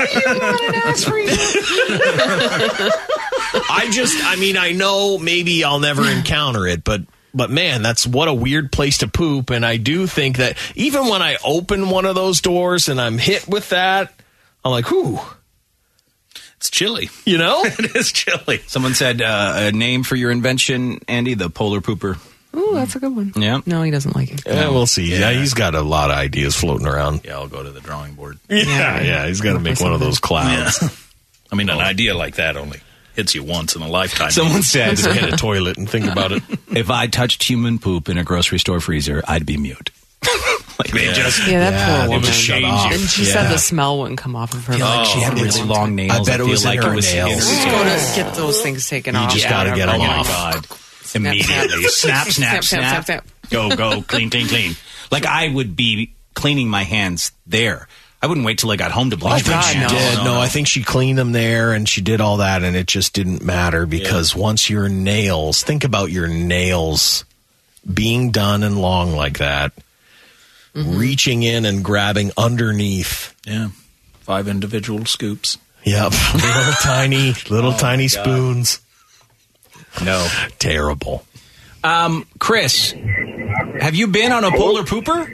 Speaker 4: I just, I mean, I know maybe I'll never encounter it, but but man, that's what a weird place to poop. And I do think that even when I open one of those doors and I'm hit with that, I'm like, whew.
Speaker 6: It's chilly.
Speaker 4: You know?
Speaker 6: It is chilly.
Speaker 3: Someone said uh, a name for your invention, Andy, the polar pooper.
Speaker 7: Ooh, that's a good one.
Speaker 3: Yeah.
Speaker 7: No, he doesn't like it.
Speaker 4: Yeah, we'll see. Yeah.
Speaker 6: Yeah.
Speaker 4: he's got a lot of ideas floating around.
Speaker 6: Yeah, I'll go to the drawing board.
Speaker 4: Yeah, yeah,
Speaker 7: Yeah.
Speaker 4: he's got to make one of those clouds.
Speaker 6: Yeah. I mean, an idea like that only hits you once in a lifetime.
Speaker 3: Someone said,
Speaker 4: Just hit a toilet and think about it.
Speaker 3: if I touched human poop in a grocery store freezer, I'd be mute. Like they
Speaker 6: Yeah.
Speaker 3: just
Speaker 7: Yeah, that
Speaker 3: yeah,
Speaker 7: poor
Speaker 3: they
Speaker 7: woman.
Speaker 3: just change you.
Speaker 7: And she
Speaker 3: Yeah.
Speaker 7: said the smell wouldn't come off of her.
Speaker 3: I feel like she had really long nails.
Speaker 4: I bet it
Speaker 3: feel
Speaker 4: was in
Speaker 3: like
Speaker 4: her
Speaker 3: it was
Speaker 4: nails.
Speaker 3: in
Speaker 7: Just
Speaker 3: her
Speaker 7: go
Speaker 3: nails.
Speaker 7: to get those things taken
Speaker 4: You
Speaker 7: off.
Speaker 4: just gotta get them
Speaker 3: Oh my
Speaker 4: off.
Speaker 3: God! Immediately, snap, snap, snap,
Speaker 7: snap.
Speaker 3: Go, go, clean, clean, clean. Like I would be cleaning my hands there. I wouldn't wait till I got home to
Speaker 4: I
Speaker 3: bleach my
Speaker 4: think she
Speaker 3: hands.
Speaker 4: did. No, I think she cleaned them there and she did all that, and it just didn't matter because once your nails, think about your nails being done and long like that,
Speaker 7: Mm-hmm.
Speaker 4: reaching in and grabbing underneath.
Speaker 6: Yeah. Five individual scoops.
Speaker 4: Yep. Little tiny, little
Speaker 3: Oh,
Speaker 4: tiny
Speaker 3: my God.
Speaker 4: spoons.
Speaker 3: No.
Speaker 4: Terrible.
Speaker 3: Um, Chris, have you been on a polar pooper?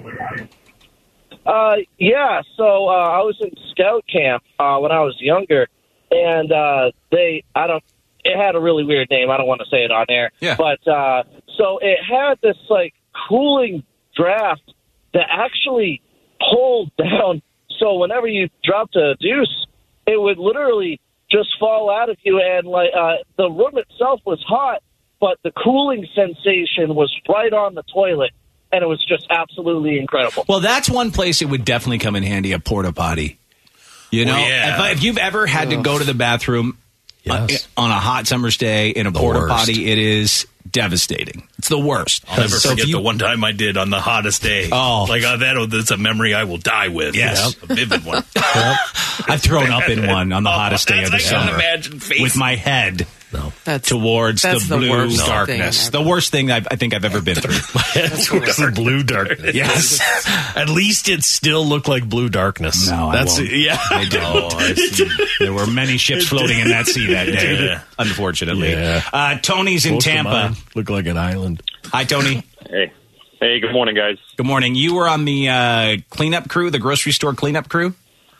Speaker 18: Uh, yeah. So uh, I was in scout camp uh, when I was younger, and uh, they I don't. It had a really weird name. I don't want to say it on air.
Speaker 3: Yeah.
Speaker 18: But uh, so it had this like cooling draft that actually pulled down. So whenever you dropped a deuce, it would literally just fall out of you, and like uh, the room itself was hot, but the cooling sensation was right on the toilet. And it was just absolutely incredible.
Speaker 3: Well, that's one place it would definitely come in handy, a porta potty. You know,
Speaker 6: Well, yeah.
Speaker 3: if, if you've ever had to go to the bathroom uh, on a hot summer's day in a porta
Speaker 4: worst.
Speaker 3: potty, it is devastating. It's the worst.
Speaker 6: I'll never
Speaker 3: So if
Speaker 6: forget
Speaker 3: you-
Speaker 6: the one time I did on the hottest day.
Speaker 3: Oh.
Speaker 6: Like, uh, that, that's a memory I will die with.
Speaker 3: Yes.
Speaker 6: A vivid one.
Speaker 3: I've thrown up in one on the hottest day of the
Speaker 6: That's- I can't
Speaker 3: summer
Speaker 6: imagine face-
Speaker 3: with my head
Speaker 7: That's,
Speaker 3: towards
Speaker 7: that's
Speaker 3: the
Speaker 7: the
Speaker 3: blue
Speaker 7: worst
Speaker 3: darkness.
Speaker 7: thing
Speaker 3: The worst thing I've, I think I've ever been through.
Speaker 4: Towards the blue darkness.
Speaker 3: Yes.
Speaker 4: At least it still looked like blue darkness.
Speaker 3: No, I
Speaker 4: That's
Speaker 3: won't.
Speaker 4: yeah.
Speaker 3: I didn't.
Speaker 6: Oh, I see.
Speaker 3: There were many ships floating in that sea that day,
Speaker 6: Yeah.
Speaker 3: unfortunately.
Speaker 4: Yeah.
Speaker 3: Uh, Tony's in
Speaker 4: Most of
Speaker 3: Tampa.
Speaker 4: mine look like an island.
Speaker 3: Hi, Tony.
Speaker 19: Hey. Hey, good morning, guys.
Speaker 3: Good morning. You were on the uh, cleanup crew, the grocery store cleanup crew?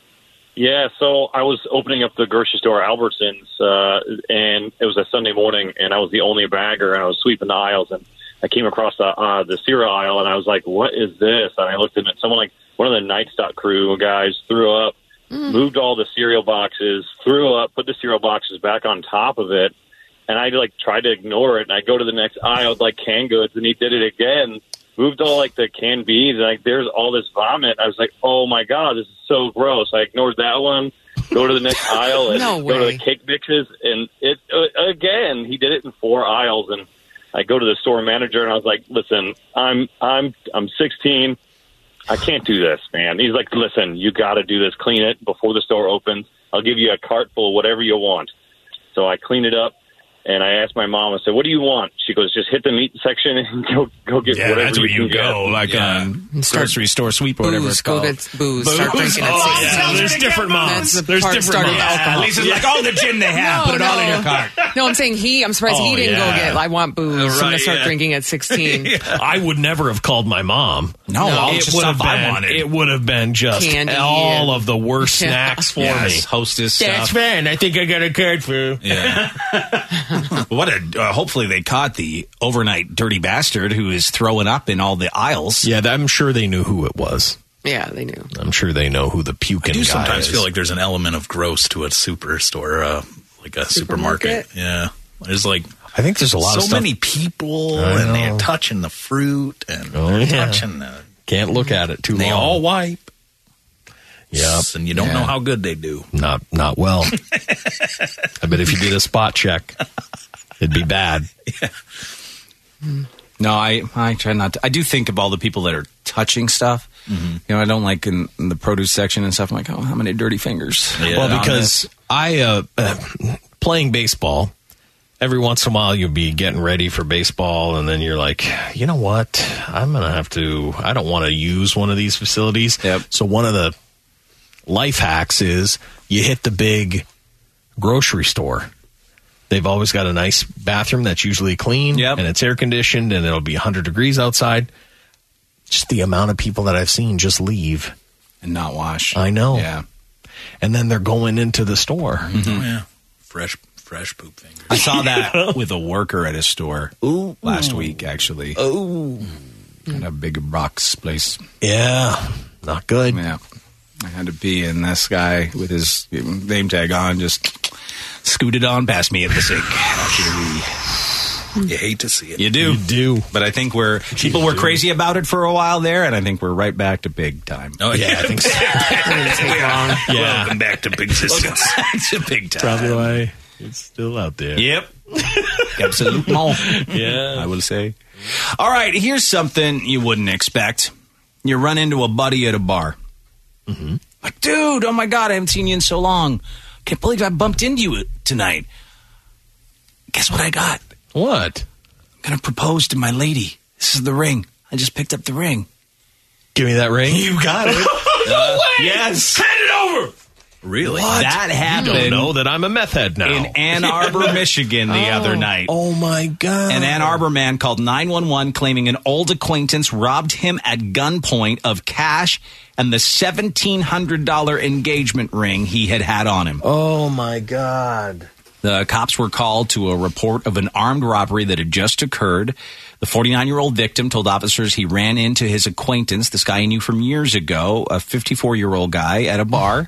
Speaker 19: Yeah, so I was opening up the grocery store, Albertsons, uh, and it was a Sunday morning, and I was the only bagger, and I was sweeping the aisles, and I came across the, uh, the cereal aisle, and I was like, what is this? And I looked at it, someone like, one of the Night Stock crew guys threw up, mm. moved all the cereal boxes, threw up, put the cereal boxes back on top of it, and I, like, tried to ignore it, and I go to the next aisle with, like, canned goods, and he did it again, moved all, like, the canned beans, and, like, there's all this vomit. I was like, oh, my God, this is so gross. I ignored that one, go to the next aisle, and
Speaker 7: No
Speaker 19: go to
Speaker 7: way.
Speaker 19: the cake mixes, and it, uh, again, he did it in four aisles, and I go to the store manager, and I was like, listen, I'm, I'm, I'm sixteen. I can't do this, man. He's like, listen, you got to do this. Clean it before the store opens. I'll give you a cart full of whatever you want. So I cleaned it up. And I asked my mom, I said, what do you want? She goes, just hit the meat section and go go get
Speaker 3: Yeah,
Speaker 19: whatever
Speaker 3: that's where
Speaker 19: you
Speaker 3: you
Speaker 19: can
Speaker 3: go,
Speaker 19: get.
Speaker 3: like
Speaker 19: Yeah.
Speaker 3: on grocery store sweep or whatever it's
Speaker 7: Booze, go
Speaker 3: called.
Speaker 7: get booze. Start drinking at
Speaker 3: Oh,
Speaker 7: sixteen.
Speaker 3: yeah, there's different moms.
Speaker 7: That's the
Speaker 3: There's
Speaker 7: part
Speaker 3: different
Speaker 7: starting
Speaker 3: moms.
Speaker 7: with alcohol.
Speaker 3: Yeah, Lisa's like, oh, the gin they have.
Speaker 7: No,
Speaker 3: Put it all in
Speaker 7: no.
Speaker 3: your cart.
Speaker 7: No, I'm saying he. I'm surprised
Speaker 4: Oh,
Speaker 7: he didn't
Speaker 4: yeah.
Speaker 7: go get. I want booze. I'm gonna
Speaker 4: Right,
Speaker 7: start
Speaker 4: yeah.
Speaker 7: drinking at sixteen.
Speaker 4: I would never have called my mom.
Speaker 3: No, all
Speaker 4: it
Speaker 3: just
Speaker 4: would have
Speaker 3: stuff I
Speaker 4: been.
Speaker 3: wanted.
Speaker 4: It would have been just
Speaker 7: Candy
Speaker 4: all
Speaker 7: and-
Speaker 4: of the worst
Speaker 7: Yeah.
Speaker 4: snacks for
Speaker 3: Yes,
Speaker 4: me.
Speaker 3: Hostess
Speaker 4: That's
Speaker 3: stuff.
Speaker 4: fine. I think I got a card for.
Speaker 3: Yeah. What a. Uh, hopefully they caught the overnight dirty bastard who is throwing up in all the aisles.
Speaker 4: Yeah, I'm sure they knew who it was.
Speaker 7: Yeah, they knew.
Speaker 4: I'm sure they know who the
Speaker 6: I
Speaker 4: puking
Speaker 6: do
Speaker 4: guy
Speaker 6: sometimes
Speaker 4: is.
Speaker 6: feel like there's an element of gross to a superstore, uh, like a supermarket.
Speaker 7: Supermarket?
Speaker 6: Yeah. There's like
Speaker 4: I think there's a lot
Speaker 6: so
Speaker 4: of stuff.
Speaker 6: many people,
Speaker 4: I
Speaker 6: and
Speaker 4: know.
Speaker 6: they're touching the fruit, and
Speaker 4: Oh,
Speaker 6: they're
Speaker 4: yeah.
Speaker 6: touching the.
Speaker 4: Can't look at it too
Speaker 6: They
Speaker 4: long.
Speaker 6: all wipe.
Speaker 4: Yep.
Speaker 6: And you don't
Speaker 3: Yeah.
Speaker 6: know how good they do.
Speaker 4: Not not well. I bet if you did a spot check, it'd be bad.
Speaker 3: No, I, I try not to. I do think of all the people that are touching stuff.
Speaker 6: Mm-hmm.
Speaker 3: You know, I don't like in, in the produce section and stuff. I'm like, oh, how many dirty fingers?
Speaker 6: Yeah.
Speaker 4: Well,
Speaker 3: on
Speaker 4: because
Speaker 3: this?
Speaker 4: I uh, uh, playing baseball. Every once in a while, you'll be getting ready for baseball, and then you're like, you know what? I'm gonna have to. I don't want to use one of these facilities.
Speaker 3: Yep.
Speaker 4: So one of the life hacks is you hit the big grocery store. They've always got a nice bathroom that's usually clean,
Speaker 3: Yep.
Speaker 4: and it's air conditioned, and it'll be one hundred degrees outside. Just the amount of people that I've seen just leave.
Speaker 3: and not wash.
Speaker 4: I know.
Speaker 3: Yeah.
Speaker 4: And then they're going into the store.
Speaker 6: Oh, yeah. Fresh, fresh poop fingers.
Speaker 3: I saw that with a worker at a store
Speaker 4: Ooh.
Speaker 3: last week, actually.
Speaker 4: Oh.
Speaker 3: At a big rocks place.
Speaker 4: Yeah. Not good.
Speaker 3: Yeah. I had to pee, and this guy with his name tag on just scooted on past me at the sink after we
Speaker 6: You hate to see it.
Speaker 3: You do.
Speaker 4: You do.
Speaker 3: But I think we're people were crazy about it for a while there, and I think we're right back to big time.
Speaker 6: Oh, yeah, I think so.
Speaker 3: Yeah.
Speaker 6: Welcome back to big existence.
Speaker 3: to big time.
Speaker 4: Probably why it's still out there.
Speaker 3: Yep. Absolutely.
Speaker 4: Yeah.
Speaker 3: I will say. All right, here's something you wouldn't expect. You run into a buddy at a bar.
Speaker 4: Mm-hmm.
Speaker 3: Like, dude, oh my God, I haven't seen you in so long. Can't believe I bumped into you tonight. Guess what I got?
Speaker 4: What?
Speaker 3: I'm going to propose to my lady. This is the ring. I just picked up the ring.
Speaker 4: Give me that ring.
Speaker 3: You got it.
Speaker 6: No
Speaker 3: way! Yes.
Speaker 6: Hand it over! Really?
Speaker 4: What?
Speaker 3: That happened.
Speaker 4: You don't know that I'm a meth head now.
Speaker 3: In Ann Arbor, Michigan, the
Speaker 4: oh.
Speaker 3: other night.
Speaker 4: Oh, my God.
Speaker 3: An Ann Arbor man called nine one one claiming an old acquaintance robbed him at gunpoint of cash and the seventeen hundred dollars engagement ring he had had on him.
Speaker 4: Oh, my God.
Speaker 3: The cops were called to a report of an armed robbery that had just occurred. The forty-nine-year-old victim told officers he ran into his acquaintance, this guy he knew from years ago, a fifty-four-year-old guy, at a bar.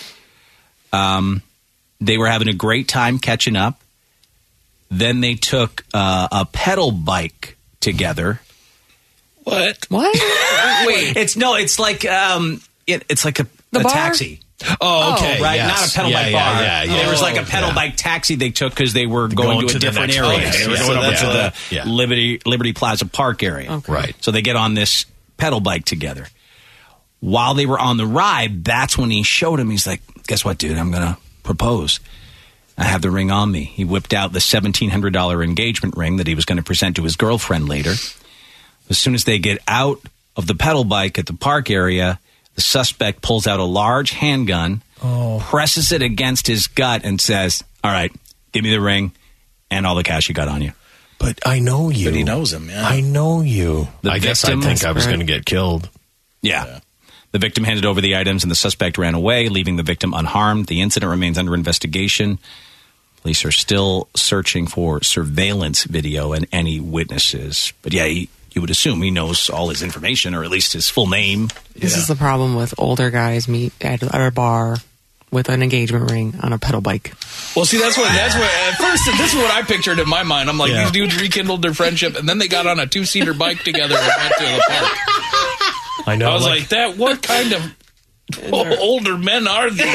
Speaker 3: Um, they were having a great time catching up. Then they took uh, a pedal bike together.
Speaker 6: What?
Speaker 7: What?
Speaker 3: Wait, it's no, it's like um, it, it's like a,
Speaker 7: The
Speaker 3: a
Speaker 7: bar?
Speaker 3: taxi.
Speaker 4: Oh, okay.
Speaker 3: Oh, right,
Speaker 4: yes.
Speaker 3: not a pedal
Speaker 4: yeah,
Speaker 3: bike
Speaker 4: yeah,
Speaker 3: bar.
Speaker 4: Yeah, yeah,
Speaker 3: There was like a
Speaker 4: Oh,
Speaker 3: pedal
Speaker 4: yeah.
Speaker 3: bike taxi they took because they were going,
Speaker 4: Going
Speaker 3: to
Speaker 4: to
Speaker 3: a
Speaker 4: the
Speaker 3: different
Speaker 4: next
Speaker 3: area.
Speaker 4: place.
Speaker 3: They were
Speaker 4: Yeah.
Speaker 3: going
Speaker 4: So
Speaker 3: over
Speaker 4: that's
Speaker 3: to
Speaker 4: what-
Speaker 3: the
Speaker 4: yeah.
Speaker 3: Liberty Liberty Plaza Park area.
Speaker 7: Okay.
Speaker 4: Right.
Speaker 3: So they get on this pedal bike together. While they were on the ride, that's when he showed him. He's like, "Guess what, dude? I'm gonna propose. I have the ring on me." He whipped out the seventeen hundred dollars engagement ring that he was going to present to his girlfriend later. As soon as they get out of the pedal bike at the park area, the suspect pulls out a large handgun,
Speaker 4: Oh.
Speaker 3: presses it against his gut, and says, "All right, give me the ring and all the cash you got on you."
Speaker 4: But I know you.
Speaker 6: But he knows him, yeah.
Speaker 4: I know you.
Speaker 3: The
Speaker 4: I guess I
Speaker 3: victim-
Speaker 4: think I was going to get killed.
Speaker 3: Yeah.
Speaker 6: Yeah.
Speaker 3: The victim handed over the items and the suspect ran away, leaving the victim unharmed. The incident remains under investigation. Police are still searching for surveillance video and any witnesses. But yeah, he, you would assume he knows all his information, or at least his full name.
Speaker 7: This is the problem with older guys meet at, at a bar with an engagement ring on a pedal bike.
Speaker 6: Well, see, that's what, that's what, at first, this is what I pictured in my mind. I'm like,
Speaker 4: Yeah.
Speaker 6: these dudes rekindled their friendship, and then they got on a two-seater bike together and went to the park.
Speaker 4: I know.
Speaker 6: I was like, that, what kind of older men are these?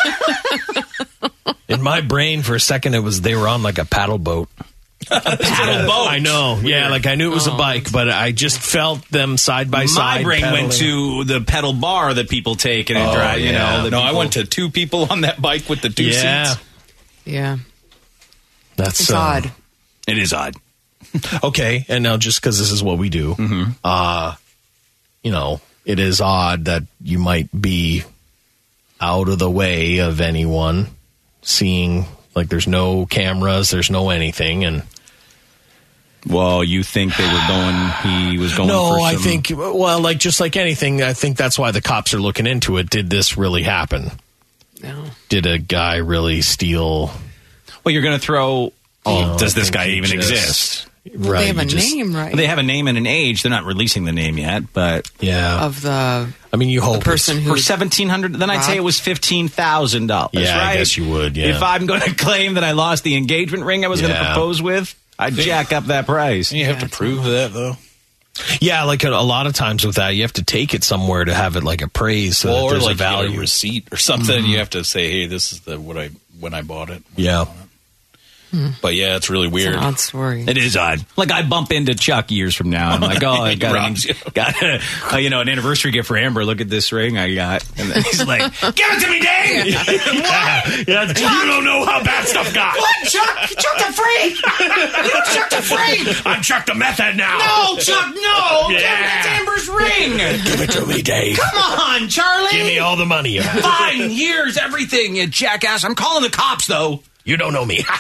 Speaker 4: in my brain, for a second, it was they were on like a paddle boat.
Speaker 3: Paddle boat.
Speaker 4: I know. Yeah, like I knew it was
Speaker 7: Oh.
Speaker 4: a bike, but I just felt them side by
Speaker 3: My
Speaker 4: side.
Speaker 3: brain went
Speaker 4: pedaling.
Speaker 3: to the pedal bar that people take and
Speaker 4: Oh,
Speaker 3: drive, you
Speaker 4: yeah.
Speaker 3: know. that
Speaker 6: No, I
Speaker 3: people-
Speaker 6: went to two people on that bike with the two
Speaker 4: Yeah,
Speaker 6: seats.
Speaker 7: Yeah.
Speaker 4: that's
Speaker 7: It's
Speaker 4: uh,
Speaker 7: odd.
Speaker 3: It is odd.
Speaker 4: Okay, and now just because this is what we do,
Speaker 3: Mm-hmm.
Speaker 4: uh, you know, it is odd that you might be out of the way of anyone seeing. Like, there's no cameras, there's no anything, and
Speaker 3: Well, you think they were going, he was going
Speaker 4: no,
Speaker 3: for
Speaker 4: I
Speaker 3: some-
Speaker 4: think, well, like just like anything, I think that's why the cops are looking into it. Did this really happen?
Speaker 7: No.
Speaker 4: Did a guy really steal?
Speaker 3: Well, you're going to throw, oh,
Speaker 4: No,
Speaker 3: does
Speaker 4: I
Speaker 3: this
Speaker 4: think
Speaker 3: guy
Speaker 4: he
Speaker 3: even
Speaker 4: just-
Speaker 3: exist?
Speaker 4: Right,
Speaker 7: They have a
Speaker 4: you just-
Speaker 7: name, right?
Speaker 3: They have a name and an age. They're not releasing the name yet, but
Speaker 4: Yeah,
Speaker 7: Of the
Speaker 4: I mean, you hope
Speaker 7: the person
Speaker 4: it's-
Speaker 7: who
Speaker 3: for seventeen hundred, then I'd say it was fifteen thousand dollars.
Speaker 4: Yeah, I
Speaker 3: right?
Speaker 4: guess you would, yeah.
Speaker 3: If I'm going to claim that I lost the engagement ring I was going to
Speaker 4: Yeah.
Speaker 3: propose with, I'd jack up that price.
Speaker 6: You have to prove that, though.
Speaker 4: Yeah, like a, a lot of times with that, you have to take it somewhere to have it like appraised, so
Speaker 6: Well,
Speaker 4: that
Speaker 6: or
Speaker 4: there's
Speaker 6: like
Speaker 4: a value.
Speaker 6: a receipt or something. You have to say, hey, this is the what I when I bought it.
Speaker 4: Yeah.
Speaker 6: But yeah, it's really weird.
Speaker 7: It's an odd story.
Speaker 3: It is odd. Like I bump into Chuck years from now. I'm like, oh, I got,
Speaker 6: Robs
Speaker 3: an,
Speaker 6: you.
Speaker 3: got a, uh, you know, an anniversary gift for Amber. Look at this ring I got. And then he's like, give it to me, Dave.
Speaker 4: yeah, yeah, you don't know how bad stuff got.
Speaker 17: What, Chuck? Chuck the freak! You Chuck the freak!
Speaker 4: I'm Chuck the meth head now.
Speaker 17: No, Chuck, no!
Speaker 4: Yeah.
Speaker 17: That's Amber's ring!
Speaker 4: Give it to me, Dave.
Speaker 17: Come on, Charlie!
Speaker 4: Give me all the money you have.
Speaker 3: Fine, here's everything, you jackass. I'm calling the cops, though.
Speaker 4: You don't know me.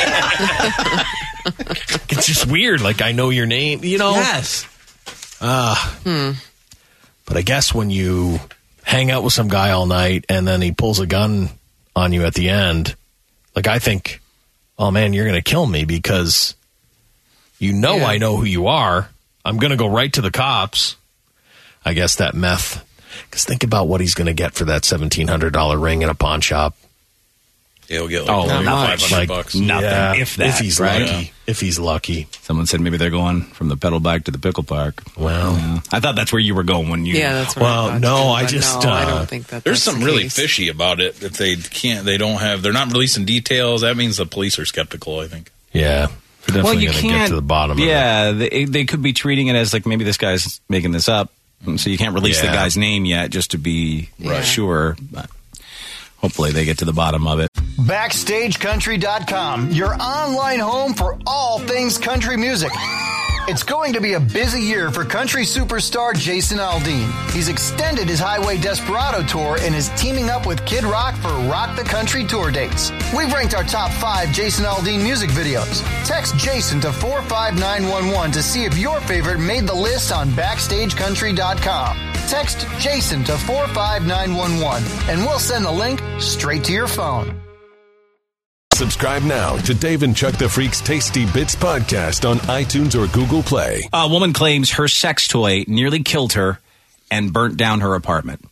Speaker 4: It's just weird. Like, I know your name, you know?
Speaker 3: Yes.
Speaker 4: Uh,
Speaker 7: Hmm.
Speaker 4: But I guess when you hang out with some guy all night and then he pulls a gun on you at the end, like, I think, oh, man, you're going to kill me because you know
Speaker 7: Yeah.
Speaker 4: I know who you are. I'm going to go right to the cops. I guess that meth. Because think about what he's going to get for that seventeen hundred dollars ring in a pawn shop.
Speaker 6: He'll get like
Speaker 3: Oh,
Speaker 6: five
Speaker 3: much.
Speaker 6: hundred
Speaker 4: Like,
Speaker 6: bucks.
Speaker 3: Nothing,
Speaker 4: Yeah,
Speaker 3: if that.
Speaker 4: if he's
Speaker 3: right?
Speaker 4: lucky. If he's lucky.
Speaker 3: Someone said maybe they're going from the pedal bike to the pickle park.
Speaker 4: Well,
Speaker 3: Yeah. I thought that's where you were going when you.
Speaker 7: Yeah, that's what
Speaker 4: Well,
Speaker 7: I thought
Speaker 4: no,
Speaker 7: too,
Speaker 4: I
Speaker 7: but
Speaker 4: just,
Speaker 7: no, I
Speaker 4: uh,
Speaker 7: don't think that.
Speaker 6: There's
Speaker 7: that's
Speaker 6: something
Speaker 7: the
Speaker 6: really
Speaker 7: case.
Speaker 6: fishy about it. If they can't, they don't have, they're not releasing details. That means the police are skeptical, I think.
Speaker 4: yeah. We're definitely
Speaker 3: Well, you
Speaker 4: going to get
Speaker 3: can't
Speaker 4: to the bottom of it.
Speaker 3: Yeah, they, they could be treating it as like maybe this guy's making this up, so you can't release
Speaker 4: Yeah.
Speaker 3: the guy's name yet, just to be
Speaker 7: Right.
Speaker 3: sure. But hopefully, they get to the bottom of it.
Speaker 12: Backstage Country dot com, your online home for all things country music. It's going to be a busy year for country superstar Jason Aldean. He's extended his Highway Desperado tour and is teaming up with Kid Rock for Rock the Country tour dates. We've ranked our top five Jason Aldean music videos. Text Jason to four five nine one one to see if your favorite made the list on Backstage Country dot com. Text Jason to four five nine one one and we'll send the link straight to your phone.
Speaker 1: Subscribe now to Dave and Chuck the Freak's Tasty Bits podcast on iTunes or Google Play.
Speaker 3: A woman claims her sex toy nearly killed her and burnt down her apartment.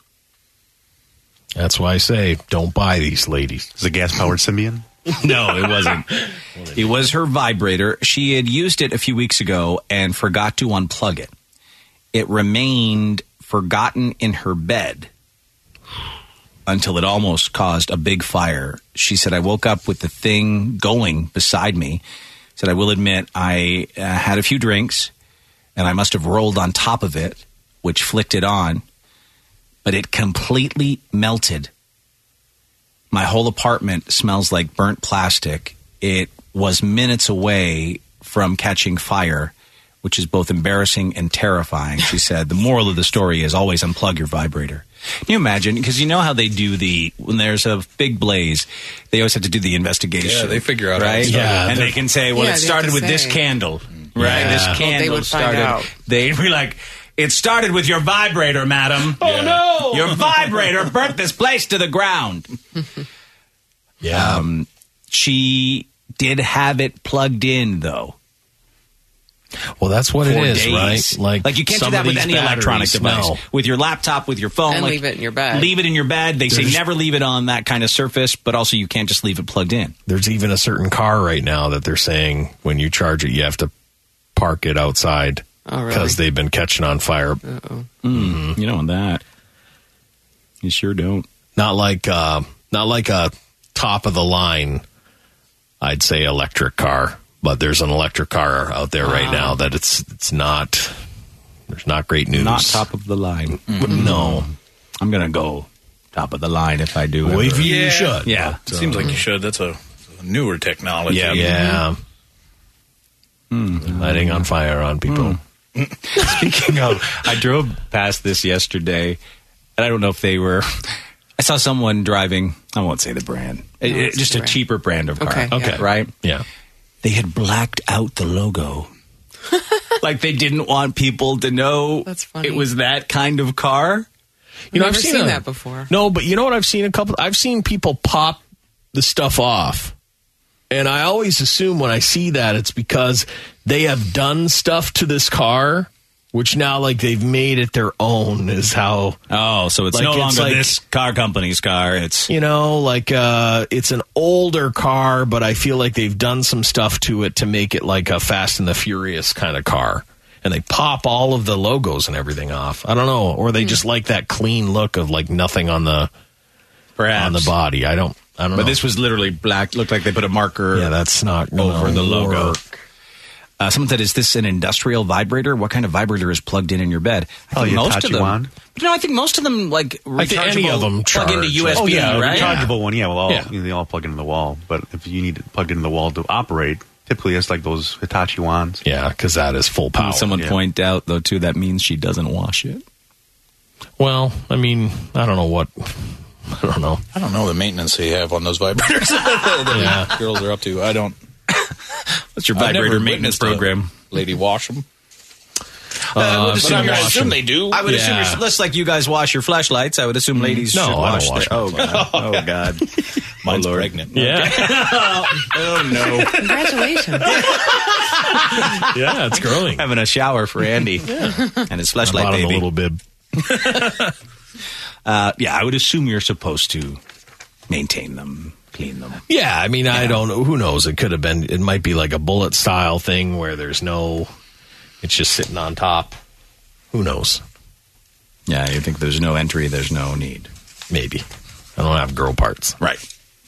Speaker 4: That's why I say don't buy these ladies.
Speaker 5: Is it a gas-powered Symbian?
Speaker 3: No, it wasn't. It was her vibrator. She had used it a few weeks ago and forgot to unplug it. It remained forgotten in her bed until it almost caused a big fire. She said, I woke up with the thing going beside me. Said, I will admit, I uh, had a few drinks, and I must have rolled on top of it, which flicked it on, but it completely melted. My whole apartment smells like burnt plastic. It was minutes away from catching fire, which is both embarrassing and terrifying. She said, the moral of the story is always unplug your vibrator. Can you imagine? Because you know how they do the, when there's a big blaze, they always have to do the investigation.
Speaker 6: Yeah, they figure out how it
Speaker 3: right?
Speaker 6: started.
Speaker 3: Yeah, and they can say, well,
Speaker 7: Yeah,
Speaker 3: it
Speaker 7: they
Speaker 3: started
Speaker 7: have to
Speaker 3: with this
Speaker 7: say.
Speaker 3: candle, right?
Speaker 4: Yeah.
Speaker 3: This
Speaker 4: Well,
Speaker 3: candle
Speaker 7: they would find
Speaker 3: started.
Speaker 7: out.
Speaker 3: They'd be like, it started with your vibrator, madam.
Speaker 6: Oh, no!
Speaker 3: Your vibrator burnt this place to the ground.
Speaker 4: Yeah.
Speaker 3: Um, she did have it plugged in, though.
Speaker 4: Well, that's what
Speaker 3: for
Speaker 4: it is,
Speaker 3: days.
Speaker 4: right? Like,
Speaker 3: like you can't do
Speaker 4: some
Speaker 3: that
Speaker 4: of
Speaker 3: with
Speaker 4: these
Speaker 3: any electronic
Speaker 4: batteries
Speaker 3: device.
Speaker 4: smell.
Speaker 3: With your laptop, with your phone.
Speaker 7: And
Speaker 3: like,
Speaker 7: leave it in your bed.
Speaker 3: Leave it in your bed. They say
Speaker 4: There's-
Speaker 3: never leave it on that kind of surface, but also you can't just leave it plugged in.
Speaker 4: There's even a certain car right now that they're saying when you charge it, you have to park it outside
Speaker 7: Oh, really?
Speaker 4: because they've been catching on fire.
Speaker 7: Uh-oh.
Speaker 3: Mm, you don't want that. You sure don't.
Speaker 4: Not like uh, not like a top of the line, I'd say, electric car. But there's an electric car out there right
Speaker 7: Wow.
Speaker 4: now that it's it's not. There's not great news.
Speaker 3: Not top of the line.
Speaker 4: No,
Speaker 3: I'm going to go top of the line if I do.
Speaker 4: Well, if
Speaker 3: ever.
Speaker 4: you
Speaker 6: Yeah.
Speaker 4: should.
Speaker 3: Yeah.
Speaker 6: It seems like you should. That's a, a newer technology.
Speaker 3: Yeah.
Speaker 4: yeah.
Speaker 3: Mm.
Speaker 4: Lighting on fire on people.
Speaker 3: Speaking of, I drove past this yesterday, and I don't know if they were. I saw someone driving. I won't say the brand. It- it-
Speaker 7: it's
Speaker 3: just
Speaker 7: the
Speaker 3: a
Speaker 7: brand.
Speaker 3: cheaper brand of car.
Speaker 7: Okay,
Speaker 3: okay,
Speaker 7: yeah.
Speaker 3: right?
Speaker 4: Yeah.
Speaker 3: They had blacked out the logo. Like they didn't want people to know
Speaker 7: That's funny.
Speaker 3: it was that kind of car.
Speaker 4: You know,
Speaker 7: I've
Speaker 4: I've
Speaker 7: never
Speaker 4: seen,
Speaker 7: seen
Speaker 4: a-
Speaker 7: that before.
Speaker 4: No, but you know what I've seen a couple. I've seen people pop the stuff off, and I always assume when I see that it's because they have done stuff to this car, which now like they've made it their own. Is how
Speaker 3: Oh, so it's
Speaker 4: Like,
Speaker 3: no
Speaker 4: it's
Speaker 3: longer
Speaker 4: like-
Speaker 3: this car company's car. It's
Speaker 4: you know, like uh, it's an older car, but I feel like they've done some stuff to it to make it like a Fast and the Furious kind of car. And they pop all of the logos and everything off. I don't know, or they just like that clean look of like nothing on the
Speaker 3: perhaps
Speaker 4: on the body. I don't. I don't know.
Speaker 3: But this was literally black. Looked like they put a marker.
Speaker 4: Yeah, that's not gonna
Speaker 3: over the logo.
Speaker 4: work.
Speaker 3: Uh, someone said, "Is this an industrial vibrator? What kind of vibrator is plugged in in your bed?" I
Speaker 5: Oh,
Speaker 3: think
Speaker 5: your
Speaker 3: most of them.
Speaker 5: Tachiwan?
Speaker 3: But no, I think most of them like
Speaker 4: I think any of them
Speaker 3: plug into
Speaker 4: charge.
Speaker 3: U S B,
Speaker 5: Oh yeah, the
Speaker 3: right?
Speaker 5: rechargeable one. Yeah, well, all,
Speaker 4: Yeah.
Speaker 5: you know, they all plug into the wall. But if you need it plugged into the wall to operate, typically it's like those Hitachi wands.
Speaker 4: Yeah, because that is full power.
Speaker 3: Someone
Speaker 5: yeah.
Speaker 3: point out though too that means she doesn't wash it.
Speaker 4: Well, I mean, I don't know what. I don't know.
Speaker 6: I don't know the maintenance they have on those vibrators that
Speaker 4: Yeah.
Speaker 6: girls are up to. I don't.
Speaker 3: What's your
Speaker 6: I've
Speaker 3: vibrator
Speaker 6: never
Speaker 3: maintenance
Speaker 6: witnessed a
Speaker 3: program?
Speaker 6: Lady wash them.
Speaker 3: Uh, I would
Speaker 6: but
Speaker 3: assume
Speaker 6: I, mean,
Speaker 3: you're
Speaker 6: I
Speaker 3: washing-
Speaker 6: assume they do.
Speaker 3: I would assume
Speaker 4: Yeah.
Speaker 3: you're just like you guys wash your flashlights. I would assume ladies
Speaker 4: No,
Speaker 3: should
Speaker 4: I don't
Speaker 3: wash
Speaker 4: wash
Speaker 3: their.
Speaker 4: my
Speaker 3: Oh god! Oh god!
Speaker 6: Mine's
Speaker 3: Lord.
Speaker 6: pregnant.
Speaker 4: Yeah,
Speaker 3: Oh no!
Speaker 7: Congratulations.
Speaker 4: yeah, it's growing.
Speaker 3: Having a shower for Andy and his
Speaker 4: I
Speaker 3: flashlight
Speaker 4: bought him a
Speaker 3: baby.
Speaker 4: little bib.
Speaker 3: Uh, yeah, I would assume you're supposed to maintain them. clean them.
Speaker 4: Yeah, I mean, yeah. I don't know. Who knows? It could have been, it might be like a bullet style thing where there's no, it's just sitting on top. Who knows?
Speaker 3: Yeah, you think there's no entry, there's no need.
Speaker 4: Maybe. I don't have girl parts.
Speaker 3: Right.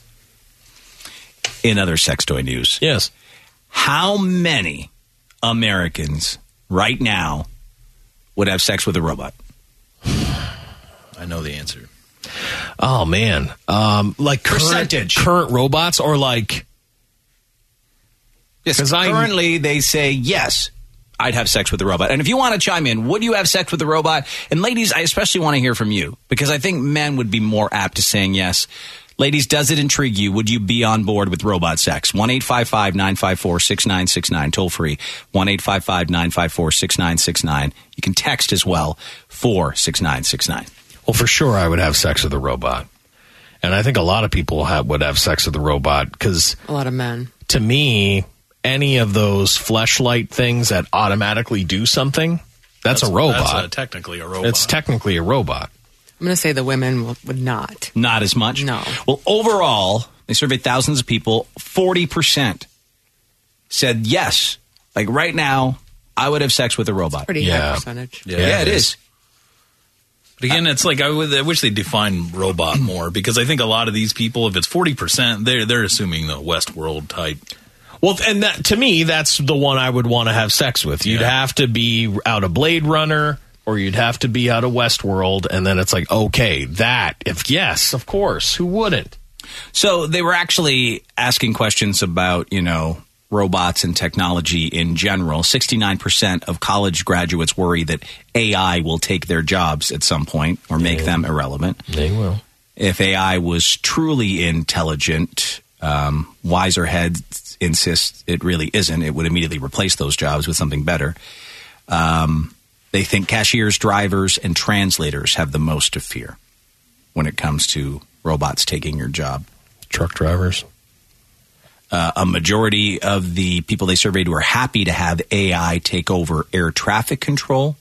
Speaker 3: In other sex toy news.
Speaker 4: Yes.
Speaker 3: How many Americans right now would have sex with a robot?
Speaker 6: I know the answer.
Speaker 4: Oh, man. Um, like current,
Speaker 3: percentage.
Speaker 4: Current robots or like...
Speaker 3: Yes, currently I'm, they say yes. I'd have sex with a robot. And if you want to chime in, would you have sex with a robot? And ladies, I especially want to hear from you because I think men would be more apt to saying yes. Ladies, does it intrigue you? Would you be on board with robot sex? one eight five five nine five four six nine six nine, toll free. one eight five five nine five four six nine six nine. You can text as well, four six nine six nine.
Speaker 4: Well, for sure I would have sex with a robot. And I think a lot of people have, would have sex with a robot because...
Speaker 7: A lot of men.
Speaker 4: To me... any of those fleshlight things that automatically do something, that's, that's a robot.
Speaker 6: That's a, technically a robot.
Speaker 4: It's technically a robot.
Speaker 7: I'm going to say the women will, would not.
Speaker 3: Not as much?
Speaker 7: No.
Speaker 3: Well, overall, they surveyed thousands of people. forty percent said yes. Like right now, I would have sex with a robot.
Speaker 7: Pretty yeah. high percentage.
Speaker 3: Yeah, yeah it is. is.
Speaker 6: But again, it's like I, would, I wish they define robot more because I think a lot of these people, if it's forty percent, they're, they're assuming the Westworld type.
Speaker 4: Well, and that, to me, that's the one I would want to have sex with. You'd yeah. have to be out of Blade Runner, or you'd have to be out of Westworld, and then it's like, okay, that, if yes, of course, who wouldn't?
Speaker 3: So they were actually asking questions about, you know, robots and technology in general. sixty-nine percent of college graduates worry that A I will take their jobs at some point or make
Speaker 4: they
Speaker 3: them irrelevant.
Speaker 4: They will.
Speaker 3: If A I was truly intelligent, um, wiser heads insists it really isn't. It would immediately replace those jobs with something better. Um, they think cashiers, drivers, and translators have the most to fear when it comes to robots taking your job.
Speaker 4: Truck drivers.
Speaker 3: Uh, a majority of the people they surveyed were happy to have A I take over air traffic control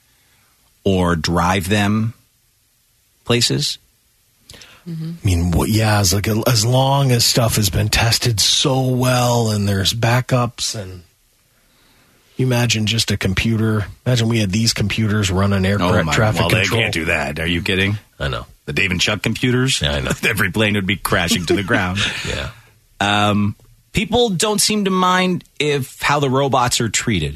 Speaker 3: or drive them places.
Speaker 4: Mm-hmm. I mean, well, yeah, as, like, as long as stuff has been tested so well and there's backups and you imagine just a computer. Imagine we had these computers running air
Speaker 3: oh, my,
Speaker 4: traffic
Speaker 3: well,
Speaker 4: control.
Speaker 3: They can't do that. Are you kidding?
Speaker 4: I know.
Speaker 3: The Dave and Chuck computers?
Speaker 4: Yeah, I know.
Speaker 3: Every plane would be crashing to the ground.
Speaker 4: Yeah.
Speaker 3: Um, people don't seem to mind if how the robots are treated.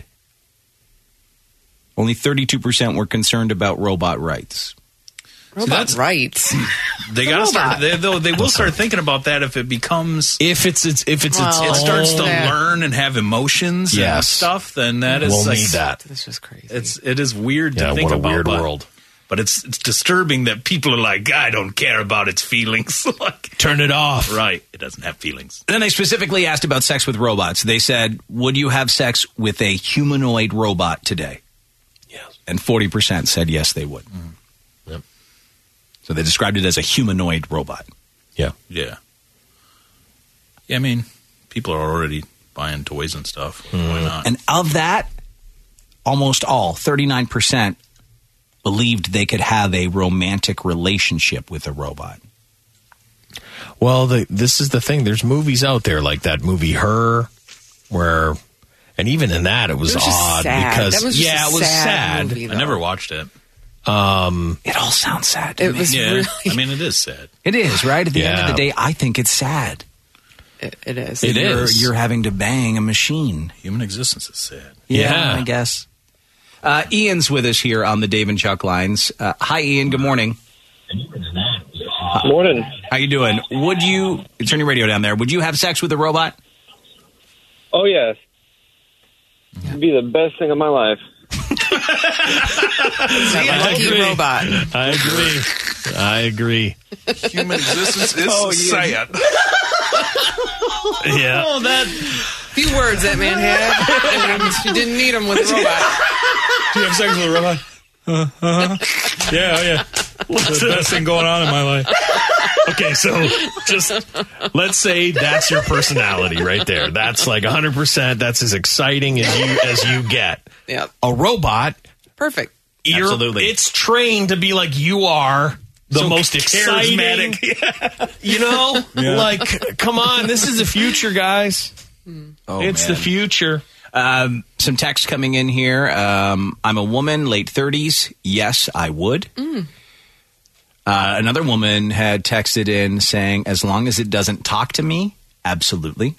Speaker 3: Only thirty-two percent were concerned about robot rights.
Speaker 7: Robot so rights.
Speaker 6: They got to start. They, they will start thinking about that if it becomes
Speaker 4: if it's, it's if it's,
Speaker 6: well,
Speaker 4: it's
Speaker 6: it starts to
Speaker 7: yeah.
Speaker 6: learn and have emotions
Speaker 4: yes.
Speaker 6: and stuff. Then that is
Speaker 4: we'll
Speaker 6: like,
Speaker 4: need that.
Speaker 7: This is crazy.
Speaker 6: It's it is weird
Speaker 4: yeah,
Speaker 6: to think
Speaker 4: what a
Speaker 6: about.
Speaker 4: Weird
Speaker 6: but,
Speaker 4: world.
Speaker 6: But it's it's disturbing that people are like, I don't care about its feelings. Like,
Speaker 4: turn it off.
Speaker 6: Right. It doesn't have feelings.
Speaker 3: Then they specifically asked about sex with robots. They said, would you have sex with a humanoid robot today?
Speaker 4: Yes.
Speaker 3: And forty percent said yes, they would.
Speaker 4: Mm-hmm. Yep.
Speaker 3: So they described it as a humanoid robot.
Speaker 4: Yeah.
Speaker 6: Yeah. Yeah, I mean, people are already buying toys and stuff. Mm. Why not?
Speaker 3: And of that, almost all, thirty-nine percent, believed they could have a romantic relationship with a robot.
Speaker 4: Well, the, this is the thing. There's movies out there like that movie Her, where, and even in that, it was,
Speaker 7: it was
Speaker 4: odd because
Speaker 7: that was
Speaker 4: yeah, it was sad.
Speaker 7: sad movie,
Speaker 6: I never watched it.
Speaker 4: Um,
Speaker 3: it all sounds sad. To
Speaker 7: it
Speaker 3: me.
Speaker 7: was
Speaker 6: yeah,
Speaker 7: really.
Speaker 6: I mean, it is sad.
Speaker 3: It is, right? At the
Speaker 4: yeah.
Speaker 3: end of the day, I think it's sad.
Speaker 7: It, it is.
Speaker 3: It you're,
Speaker 4: is.
Speaker 3: You're having to bang a machine.
Speaker 6: Human existence is sad.
Speaker 3: Yeah,
Speaker 4: yeah.
Speaker 3: I guess. Uh, Ian's with us here on the Dave and Chuck lines. Uh, hi, Ian. Good morning.
Speaker 18: Morning.
Speaker 3: How you doing? Would you turn your radio down there? Would you have sex with a robot?
Speaker 18: Oh yes, yeah. It'd be the best thing of my life.
Speaker 7: Lucky robot.
Speaker 4: I agree. I agree.
Speaker 6: Human existence is
Speaker 3: oh,
Speaker 6: sad.
Speaker 4: Yeah.
Speaker 6: Oh, that
Speaker 7: few words that man had. And she didn't need them with a robot.
Speaker 6: Do you have sex with a robot? Uh, uh-huh. Yeah, oh yeah. What's the best thing going on in my life?
Speaker 4: Okay, so just let's say that's your personality right there. That's like one hundred percent. That's as exciting as you as you get.
Speaker 7: Yep.
Speaker 4: A robot,
Speaker 7: perfect.
Speaker 3: Absolutely.
Speaker 4: It's trained to be like you are the
Speaker 6: So
Speaker 4: most exciting.
Speaker 6: charismatic.
Speaker 4: You know,
Speaker 3: Yeah.
Speaker 4: like, come on, this is the future, guys.
Speaker 3: Oh,
Speaker 4: it's
Speaker 3: man.
Speaker 4: the future.
Speaker 3: Um, some text coming in here. Um, I'm a woman, late thirties. Yes, I would.
Speaker 7: Mm.
Speaker 3: Uh, another woman had texted in saying, as long as it doesn't talk to me, absolutely.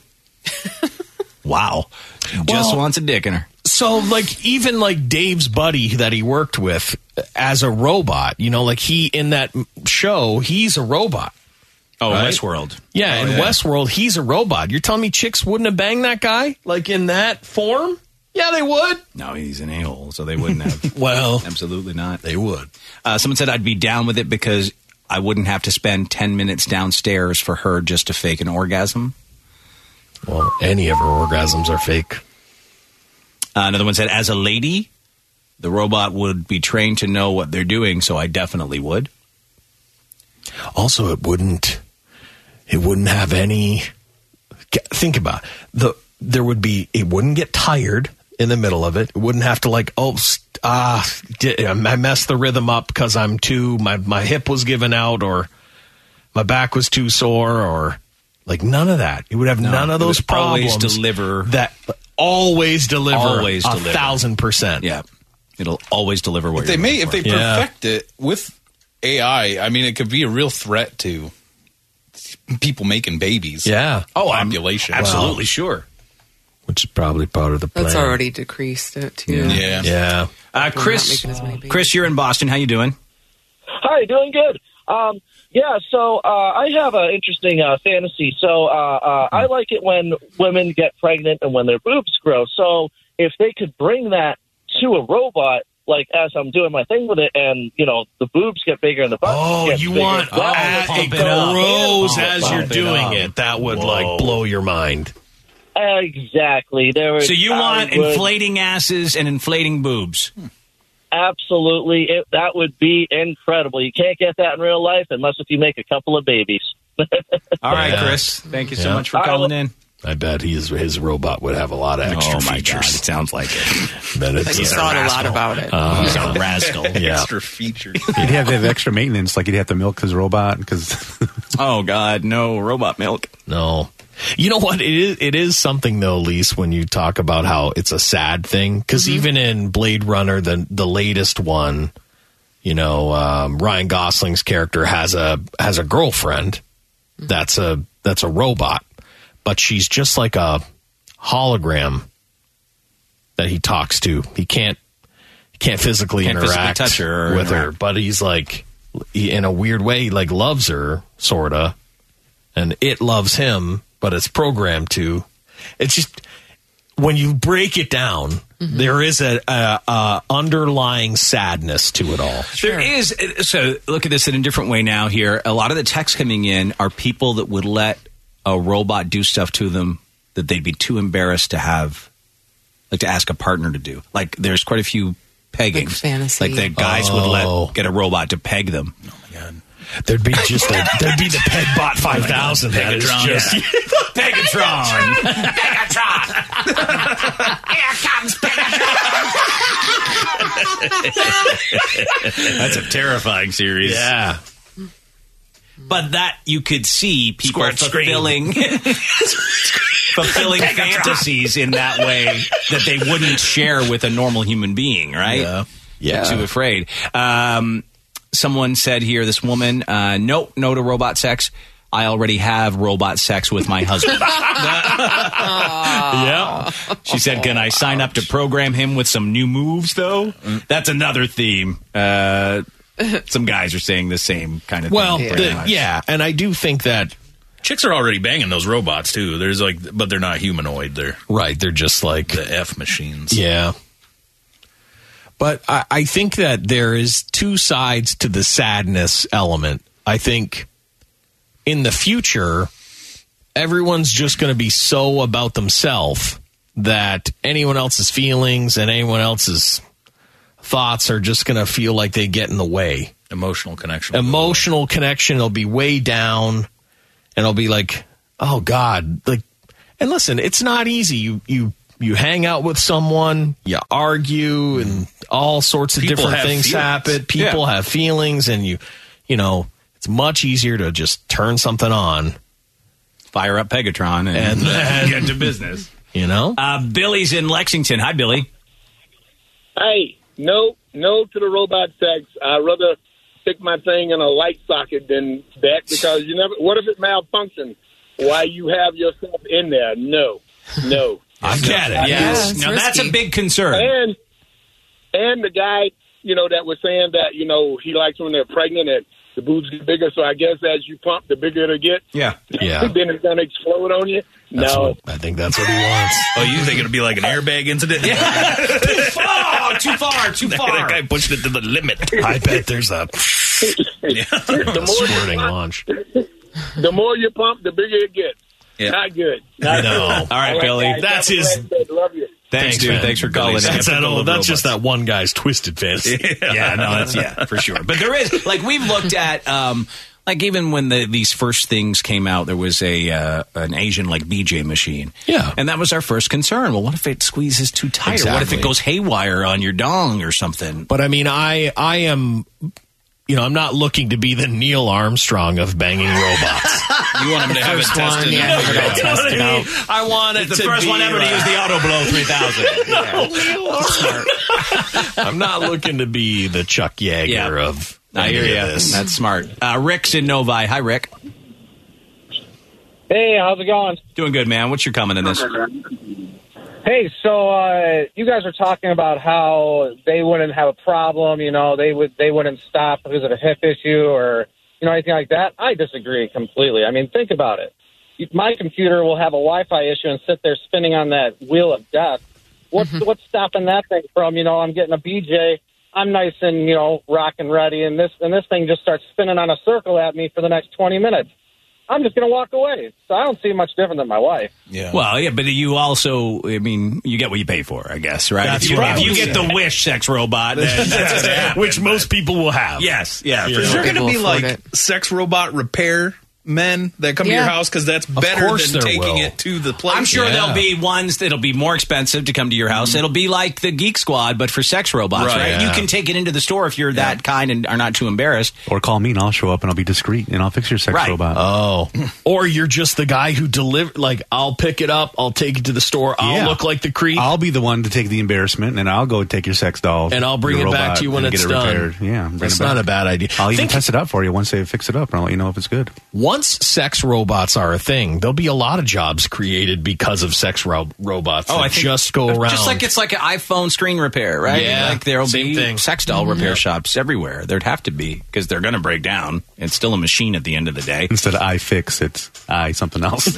Speaker 3: Wow. Just
Speaker 4: Well-
Speaker 3: wants a dick in her.
Speaker 4: So, like, even like Dave's buddy that he worked with as a robot, you know, like he in that show, he's a robot.
Speaker 3: Oh,
Speaker 4: right?
Speaker 3: Westworld.
Speaker 4: Yeah,
Speaker 3: Oh,
Speaker 4: in
Speaker 3: yeah.
Speaker 4: Westworld, he's a robot. You're telling me chicks wouldn't have banged that guy, like in that form? Yeah, they would.
Speaker 3: No, he's an a-hole, so they wouldn't have.
Speaker 4: Well,
Speaker 3: absolutely not.
Speaker 4: They would.
Speaker 3: Uh, someone said I'd be down with it because I wouldn't have to spend ten minutes downstairs for her just to fake an orgasm.
Speaker 4: Well, any of her orgasms are fake.
Speaker 3: Uh, another one said, as a lady, the robot would be trained to know what they're doing, so I definitely would.
Speaker 4: Also, it wouldn't. It wouldn't have any. Think about it. the. There would be. It wouldn't get tired in the middle of it. It wouldn't have to like. Oh, st- ah, di- I messed the rhythm up because I'm too. My my hip was giving out, or my back was too sore, or like none of that. It would have
Speaker 3: No,
Speaker 4: none of
Speaker 3: it
Speaker 4: those
Speaker 3: would
Speaker 4: problems.
Speaker 3: always deliver.
Speaker 4: That always deliver.
Speaker 3: Always
Speaker 4: a
Speaker 3: deliver.
Speaker 4: thousand percent.
Speaker 3: Yeah, it'll always deliver what
Speaker 6: If they
Speaker 3: you're
Speaker 6: may,
Speaker 3: looking
Speaker 6: if they
Speaker 3: for.
Speaker 6: perfect it with A I, I mean, it could be a real threat to people making babies.
Speaker 4: Yeah.
Speaker 3: Oh, I'm
Speaker 6: population.
Speaker 3: absolutely sure.
Speaker 4: Which is probably part of the plan.
Speaker 7: That's already decreased it too.
Speaker 6: Yeah.
Speaker 4: Yeah.
Speaker 3: Uh,
Speaker 7: We're
Speaker 3: Chris,
Speaker 7: not making as many babies.
Speaker 3: Chris, you're in Boston. How you doing?
Speaker 18: Hi, doing good. Um, yeah, so uh, I have an interesting uh, fantasy. So uh, uh, I like it when women get pregnant and when their boobs grow. So if they could bring that to a robot, like as I'm doing my thing with it, and you know the boobs get bigger and the butt
Speaker 4: Oh,
Speaker 18: gets
Speaker 4: you
Speaker 18: bigger,
Speaker 4: want
Speaker 18: that
Speaker 4: uh,
Speaker 18: would
Speaker 4: it
Speaker 18: pump up.
Speaker 4: grows
Speaker 18: Pump
Speaker 4: as
Speaker 18: up.
Speaker 4: you're
Speaker 3: Pump it
Speaker 4: doing
Speaker 3: up.
Speaker 4: it. That would
Speaker 3: Whoa.
Speaker 4: like blow your mind.
Speaker 18: Exactly. There was,
Speaker 3: So you
Speaker 18: I
Speaker 3: want
Speaker 18: would-
Speaker 3: inflating asses and inflating boobs?
Speaker 18: Absolutely. It, that would be incredible. You can't get that in real life unless if you make a couple of babies.
Speaker 3: All right,
Speaker 4: Yeah.
Speaker 3: Chris. Thank you so
Speaker 4: Yeah.
Speaker 3: much for
Speaker 18: All right,
Speaker 3: calling
Speaker 18: well-
Speaker 3: in.
Speaker 4: I bet his his robot would have a lot of extra
Speaker 3: Oh my
Speaker 4: features.
Speaker 3: God, it sounds like it.
Speaker 4: Bet it's
Speaker 7: Like you
Speaker 4: a
Speaker 7: thought a lot
Speaker 3: rascal.
Speaker 7: about it.
Speaker 4: Uh,
Speaker 3: He's a rascal.
Speaker 4: Yeah.
Speaker 6: Extra features.
Speaker 5: He'd have to have extra maintenance, like he'd have to milk his robot because
Speaker 3: Oh God, no robot milk.
Speaker 4: No. You know what? It is, it is something, though, Lise, when you talk about how it's a sad thing. Because even in Blade Runner, the the latest one, you know, um, Ryan Gosling's character has a has a girlfriend that's a that's a robot, but she's just like a hologram that he talks to. He can't he can't physically
Speaker 3: Can't physically
Speaker 4: interact
Speaker 3: touch her or
Speaker 4: with her,
Speaker 3: interact.
Speaker 4: but he's like, he, in a weird way, he like loves her, sorta, and it loves him, but it's programmed to. It's just when you break it down, there is a, a, a underlying sadness to it all.
Speaker 3: There is. So look at this in a different way now here. A lot of the texts coming in are people that would let a robot do stuff to them that they'd be too embarrassed to have, like to ask a partner to do. Like there's quite a few peggings.
Speaker 7: Like fantasy.
Speaker 3: Like the guys would
Speaker 4: Oh.
Speaker 3: let get a robot to peg them.
Speaker 6: Oh my God.
Speaker 4: There'd be just a, there'd be the Pegbot five thousand. That is
Speaker 3: Pegatron.
Speaker 4: just
Speaker 3: Pegatron.
Speaker 17: Pegatron! Here comes Pegatron!
Speaker 3: That's a terrifying series.
Speaker 4: yeah.
Speaker 3: But that you could see people
Speaker 6: Squirt screen.
Speaker 3: fulfilling fulfilling fantasies in that way that they wouldn't share with a normal human being, right?
Speaker 4: Yeah. Yeah.
Speaker 3: Too afraid. Um, someone said here, this woman, uh, no, no to robot sex. I already have robot sex with my husband. Yeah. She said, can I sign up to program him with some new moves, though? That's another theme. Uh, some guys are saying the same kind of
Speaker 4: Well,
Speaker 3: thing.
Speaker 4: the-
Speaker 3: pretty much.
Speaker 4: yeah, and I do think that
Speaker 6: Chicks are already banging those robots too. There's like, but they're not humanoid. They're
Speaker 4: right. They're just like
Speaker 6: the F machines.
Speaker 4: yeah. But I, I think that there is two sides to the sadness element. I think in the future, everyone's just going to be so about themselves that anyone else's feelings and anyone else's thoughts are just going to feel like they get in the way.
Speaker 6: Emotional connection.
Speaker 4: Emotional connection will be way down, and it'll be like, oh God, like. And listen, it's not easy. You you you hang out with someone, you argue, and all sorts of
Speaker 6: People
Speaker 4: different
Speaker 6: have
Speaker 4: things
Speaker 6: feelings.
Speaker 4: happen. People
Speaker 6: Yeah.
Speaker 4: have feelings, and you you know, it's much easier to just turn something on,
Speaker 3: fire up Pegatron, and,
Speaker 4: and, and
Speaker 3: get to business.
Speaker 4: You know?
Speaker 3: Uh, Billy's in Lexington. Hi, Billy.
Speaker 20: Hey, no, no to the robot sex. I'd rather stick my thing in a light socket than that because you never. What if it malfunctions? Why you have yourself in there? No, no.
Speaker 3: I get it. Yes. Now that's a big concern.
Speaker 20: And and the guy, you know, that was saying that you know he likes when they're pregnant and the boobs get bigger. So I guess as you pump, the bigger it'll get.
Speaker 3: Yeah,
Speaker 4: yeah.
Speaker 20: Then it's gonna explode on you.
Speaker 4: That's
Speaker 20: no,
Speaker 4: what, I think that's what he wants.
Speaker 6: Oh, you think it'll be like an airbag incident?
Speaker 3: Yeah. Oh, too far, too far.
Speaker 6: That guy pushed it to the limit.
Speaker 4: I bet there's a,
Speaker 20: the
Speaker 4: a
Speaker 20: more
Speaker 4: squirting
Speaker 20: you pump,
Speaker 4: launch.
Speaker 20: The more you pump, the bigger it gets.
Speaker 6: Yeah.
Speaker 20: Not good. Not
Speaker 4: I know.
Speaker 20: Good.
Speaker 3: All right, Billy.
Speaker 20: guys.
Speaker 4: That's
Speaker 20: Have a
Speaker 4: his-
Speaker 20: blessed day. Love you.
Speaker 3: Thanks, dude.
Speaker 4: man.
Speaker 3: Thanks for calling.
Speaker 4: That's, that,
Speaker 3: Skeptical
Speaker 4: oh,
Speaker 3: of
Speaker 4: that's just
Speaker 3: robots.
Speaker 4: that one guy's twisted fantasy.
Speaker 3: Yeah, no, that's yeah, for sure. But there is, like, we've looked at, um, like, even when the, these first things came out, there was a uh, an Asian like B J machine.
Speaker 4: Yeah,
Speaker 3: and that was our first concern. Well, what if it squeezes too tight? Or what if
Speaker 4: Exactly.
Speaker 3: it goes haywire on your dong or something?
Speaker 4: But I mean, I I am, you know, I'm not looking to be the Neil Armstrong of banging robots.
Speaker 6: You want him to have it
Speaker 7: First one,
Speaker 6: tested?
Speaker 7: yeah, have it all tested out.
Speaker 4: I want it
Speaker 3: the
Speaker 4: to
Speaker 3: first
Speaker 4: be
Speaker 3: one ever
Speaker 4: like,
Speaker 3: to use the Auto Blow three thousand.
Speaker 4: I'm not looking to be the Chuck Yeager
Speaker 3: Yeah.
Speaker 4: of.
Speaker 3: I hear
Speaker 4: any of
Speaker 3: you.
Speaker 4: this.
Speaker 3: That's smart. Uh, Rick's in Novi. Hi, Rick.
Speaker 21: Hey, how's it going?
Speaker 3: Doing good, man. What's your comment on this?
Speaker 21: Hey, so uh, you guys were talking about how they wouldn't have a problem, you know, they would they wouldn't stop because of a hip issue or you know anything like that. I disagree completely. I mean, think about it. My computer will have a Wi-Fi issue and sit there spinning on that wheel of death. What's
Speaker 7: Mm-hmm.
Speaker 21: what's stopping that thing from? You know, I'm getting a B J. I'm nice and you know rock and ready, and this and this thing just starts spinning on a circle at me for the next twenty minutes. I'm just going to walk away. So I don't see much different than my wife.
Speaker 3: Yeah. Well, yeah, but you also, I mean, you get what you pay for, I guess, right?
Speaker 4: That's
Speaker 3: if you,
Speaker 4: what I
Speaker 3: if you
Speaker 4: would
Speaker 3: get
Speaker 4: say.
Speaker 3: the Wish sex robot, then that's gonna happen.
Speaker 4: Which most people will have.
Speaker 3: Yes, yeah.
Speaker 4: Yeah.
Speaker 3: For
Speaker 6: Is
Speaker 3: sure.
Speaker 6: there going to
Speaker 7: People
Speaker 6: be
Speaker 7: afford
Speaker 6: like
Speaker 7: it.
Speaker 6: sex robot repair men that come to
Speaker 7: Yeah.
Speaker 6: your house because that's better
Speaker 4: course
Speaker 6: than
Speaker 4: there
Speaker 6: taking
Speaker 4: will.
Speaker 6: it to the place?
Speaker 3: I'm sure
Speaker 4: Yeah.
Speaker 3: there'll be ones that'll be more expensive to come to your house. It'll be like the Geek Squad, but for sex robots,
Speaker 6: Right.
Speaker 3: right?
Speaker 4: Yeah.
Speaker 3: You can take it into the store if you're that kind and are not too embarrassed.
Speaker 5: Or call me and I'll show up and I'll be discreet and I'll fix your sex
Speaker 3: Right.
Speaker 5: robot.
Speaker 4: Oh, or you're just the guy who deliver. Like, I'll pick it up, I'll take it to the store, I'll
Speaker 5: Yeah.
Speaker 4: look like the creep,
Speaker 5: I'll be the one to take the embarrassment and I'll go take your sex doll
Speaker 4: and I'll bring
Speaker 5: your
Speaker 4: it back
Speaker 5: robot,
Speaker 4: to you when
Speaker 5: and
Speaker 4: it's
Speaker 5: get it
Speaker 4: done.
Speaker 5: repaired. Yeah, bring
Speaker 4: That's
Speaker 5: it back.
Speaker 4: not a bad idea.
Speaker 5: I'll even
Speaker 4: Think-
Speaker 5: test it out for you once they fix it up and I'll let you know if it's good.
Speaker 4: Once sex robots are a thing, there'll be a lot of jobs created because of sex ro- robots that just go around.
Speaker 3: Just like it's like an iPhone screen repair, right?
Speaker 4: Yeah,
Speaker 3: like there'll
Speaker 4: same
Speaker 3: be
Speaker 4: thing.
Speaker 3: sex doll repair
Speaker 4: Yeah.
Speaker 3: shops everywhere. There'd have to be because they're going to break down. It's still a machine at the end of the day.
Speaker 5: Instead of I fix, it's I something else.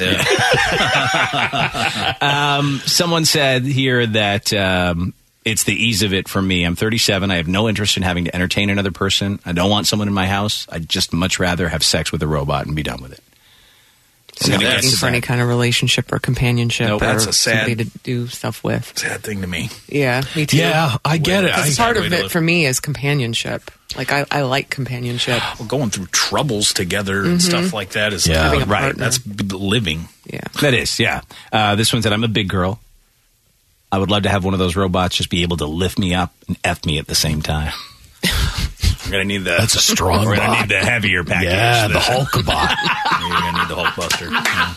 Speaker 3: um, someone said here that um, it's the ease of it for me. I'm thirty-seven. I have no interest in having to entertain another person. I don't want someone in my house. I'd just much rather have sex with a robot and be done with it.
Speaker 7: So not looking for any kind of relationship or companionship
Speaker 6: Nope,
Speaker 7: or
Speaker 6: that's a sad-
Speaker 7: somebody to do stuff with.
Speaker 6: Sad thing to me.
Speaker 7: Yeah, me too.
Speaker 4: Yeah, I get it.
Speaker 7: Because
Speaker 4: I-
Speaker 7: part
Speaker 6: way
Speaker 7: of
Speaker 6: to
Speaker 7: it
Speaker 6: live.
Speaker 7: for me is companionship. Like, I, I like companionship.
Speaker 6: Well, going through troubles together and
Speaker 7: Mhm.
Speaker 6: stuff like that is
Speaker 4: Yeah.
Speaker 7: Having a
Speaker 6: right.
Speaker 7: partner.
Speaker 6: That's b- living.
Speaker 7: Yeah.
Speaker 3: That is, yeah. Uh, this one said, I'm a big girl. I would love to have one of those robots just be able to lift me up and F me at the same time. We're going to need the...
Speaker 4: That's a strong
Speaker 3: We're going to
Speaker 4: bot.
Speaker 3: need the heavier package.
Speaker 4: Yeah, the Hulk bot.
Speaker 6: You're going to need the Hulk Buster.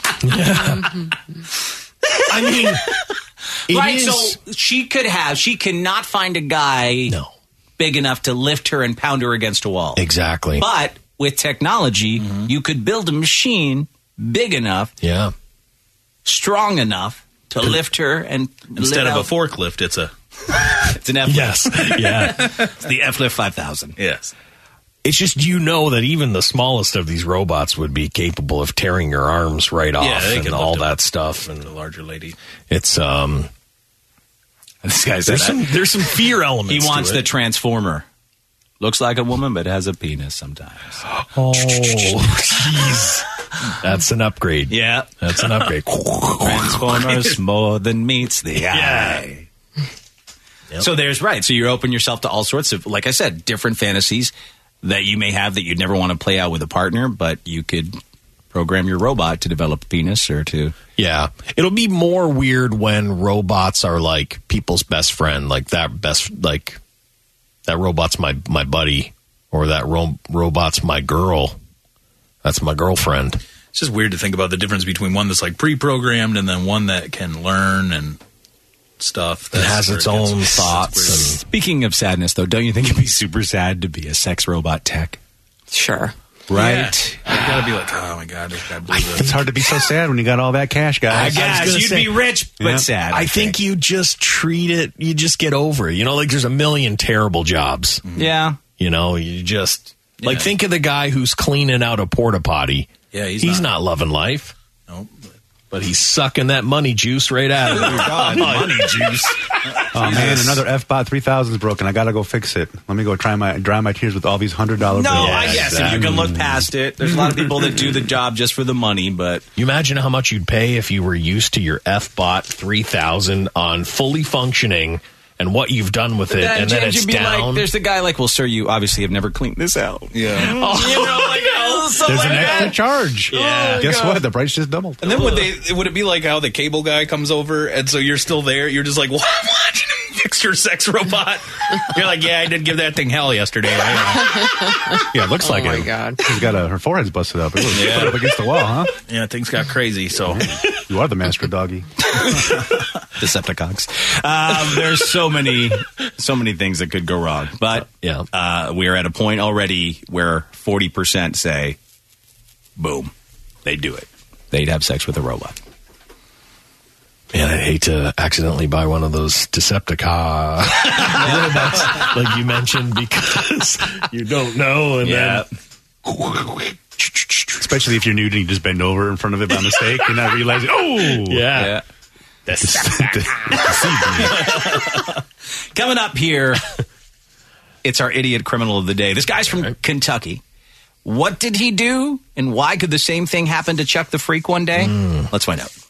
Speaker 4: I mean, it
Speaker 3: right,
Speaker 4: is-
Speaker 3: so she could have, she cannot find a guy
Speaker 4: no.
Speaker 3: big enough to lift her and pound her against a wall.
Speaker 4: Exactly.
Speaker 3: But with technology,
Speaker 4: Mm-hmm.
Speaker 3: you could build a machine big enough,
Speaker 4: Yeah.
Speaker 3: strong enough to lift her and
Speaker 6: Instead
Speaker 3: live
Speaker 6: of a
Speaker 3: out-
Speaker 6: forklift, it's a
Speaker 3: it's an F
Speaker 4: Yes. Yeah.
Speaker 3: It's the F Lift five thousand.
Speaker 6: yes.
Speaker 4: It's just, you know, that even the smallest of these robots would be capable of tearing your arms right off
Speaker 6: Yeah, they
Speaker 4: and
Speaker 6: could
Speaker 4: all
Speaker 6: lift
Speaker 4: that
Speaker 6: up
Speaker 4: stuff. And
Speaker 6: The larger lady.
Speaker 4: it's um,
Speaker 3: This guy said
Speaker 4: there's some
Speaker 3: that.
Speaker 4: there's some fear elements.
Speaker 3: He
Speaker 4: to
Speaker 3: wants
Speaker 4: it.
Speaker 3: the Transformer. Looks like a woman, but has a penis sometimes.
Speaker 4: Oh, jeez. That's an upgrade.
Speaker 3: Yeah.
Speaker 4: That's an upgrade.
Speaker 3: Transformers more than meets the
Speaker 4: Yeah.
Speaker 3: eye. So there's right. So you open yourself to all sorts of, like I said, different fantasies that you may have that you'd never want to play out with a partner, but you could program your robot to develop a penis or to.
Speaker 4: Yeah. It'll be more weird when robots are like people's best friend, like that best, like that robot's my, my buddy. or that ro- robot's my girl. That's my girlfriend.
Speaker 6: It's just weird to think about the difference between one that's like pre-programmed and then one that can learn and stuff.
Speaker 4: It has its own thoughts. And
Speaker 3: speaking of sadness, though, don't you think it'd be super sad to be a sex robot tech?
Speaker 7: Sure.
Speaker 3: Right?
Speaker 6: Yeah. You gotta be like, oh my god, I gotta believe
Speaker 5: It's hard to be so sad when you got all that cash, guys.
Speaker 3: I guess
Speaker 4: gonna
Speaker 3: you'd
Speaker 4: say-
Speaker 3: be rich, but
Speaker 4: Yeah.
Speaker 3: sad.
Speaker 4: I think you just treat it, you just get over it. You know, like there's a million terrible jobs.
Speaker 3: Yeah.
Speaker 4: You know, you just, like think of the guy who's cleaning out a porta potty.
Speaker 6: Yeah, he's,
Speaker 4: He's
Speaker 6: not.
Speaker 4: not loving life.
Speaker 6: Nope.
Speaker 4: But he's sucking that money juice right out of it.
Speaker 3: God, money juice.
Speaker 5: Oh man, another F-Bot three thousand is broken. I gotta go fix it. Let me go try my dry my tears with all these hundred dollar
Speaker 3: No,
Speaker 5: bills.
Speaker 3: I guess if you can look past it. There's a lot of people that do the job just for the money, but
Speaker 4: You imagine how much you'd pay if you were used to your F-Bot three thousand on fully functioning and what you've done with it,
Speaker 3: then,
Speaker 4: and then
Speaker 3: James,
Speaker 4: it's
Speaker 3: you'd be
Speaker 4: down.
Speaker 3: like, there's the guy like, well, sir, you obviously have never cleaned this out.
Speaker 6: Yeah.
Speaker 3: Oh, you know, like, oh, something
Speaker 5: There's
Speaker 3: like
Speaker 5: an extra
Speaker 3: that.
Speaker 5: charge.
Speaker 3: Yeah.
Speaker 5: Guess
Speaker 6: God.
Speaker 5: what? The price just doubled.
Speaker 6: And then would they? Would it be like how the cable guy comes over, and so you're still there? You're just like, well, I'm watching him fix your sex robot. You're like, yeah, I did give that thing hell yesterday.
Speaker 5: Yeah, it looks
Speaker 7: Oh
Speaker 5: like
Speaker 7: my
Speaker 5: it.
Speaker 7: God.
Speaker 5: She's got a, her forehead's busted up. It was
Speaker 6: Yeah.
Speaker 5: put up against the wall, huh?
Speaker 6: Yeah, things got crazy. So
Speaker 5: You are the master doggy.
Speaker 3: Decepticons. Um, there's so many, so many things that could go wrong. But
Speaker 4: Yeah.
Speaker 3: uh, we're at a point already where forty percent say, boom, they'd do it. They'd have sex with a robot.
Speaker 4: Man, I'd hate to accidentally buy one of those Decepticon robots, like you mentioned, because you don't know. And
Speaker 3: Yeah.
Speaker 4: then,
Speaker 5: Especially if you're new and you just bend over in front of it by mistake. You're not realizing, oh!
Speaker 4: yeah.
Speaker 3: Coming up here, it's our idiot criminal of the day. This guy's from Kentucky. What did he do, and why could the same thing happen to Chuck the Freak one day? Let's find out.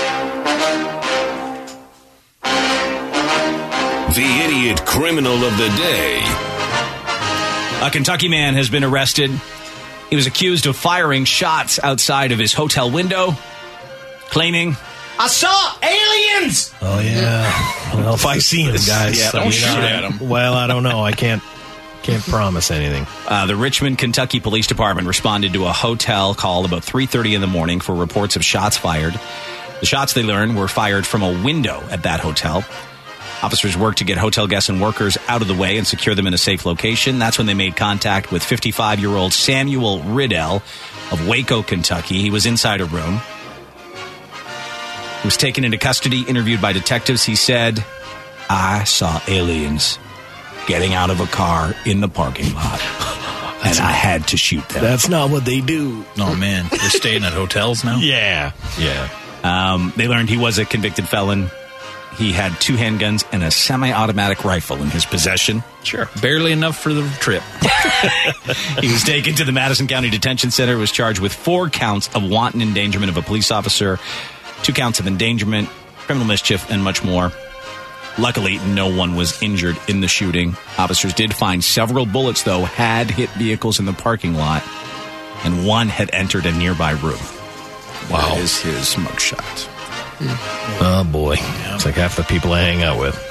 Speaker 1: The idiot criminal of the day.
Speaker 3: A Kentucky man has been arrested. He was accused of firing shots outside of his hotel window, claiming, I saw aliens!
Speaker 4: Oh, yeah. Well, if I see him, guys.
Speaker 3: Yeah,
Speaker 4: I
Speaker 3: don't
Speaker 4: mean,
Speaker 3: shoot
Speaker 4: I-
Speaker 3: at him.
Speaker 4: Well, I don't know. I can't can't promise anything.
Speaker 3: Uh, the Richmond, Kentucky Police Department responded to a hotel call about three thirty in the morning for reports of shots fired. The shots, they learned, were fired from a window at that hotel. Officers worked to get hotel guests and workers out of the way and secure them in a safe location. That's when they made contact with fifty-five-year-old Samuel Riddell of Waco, Kentucky. He was inside a room. He was taken into custody, interviewed by detectives. He said, I saw aliens getting out of a car in the parking lot, and I had to shoot them.
Speaker 4: That's not what they do.
Speaker 6: oh man, they're staying at hotels now.
Speaker 4: Yeah. Yeah.
Speaker 3: Um, they learned he was a convicted felon. He had two handguns and a semi-automatic rifle in his possession.
Speaker 6: Sure, barely enough for the trip.
Speaker 3: He was taken to the Madison County Detention Center, was charged with four counts of wanton endangerment of a police officer, two counts of endangerment, criminal mischief, and much more. Luckily, no one was injured in the shooting. Officers did find several bullets, though, had hit vehicles in the parking lot, and one had entered a nearby room. Wow. That is his mugshot.
Speaker 4: Oh, boy. It's like half the people I hang out with.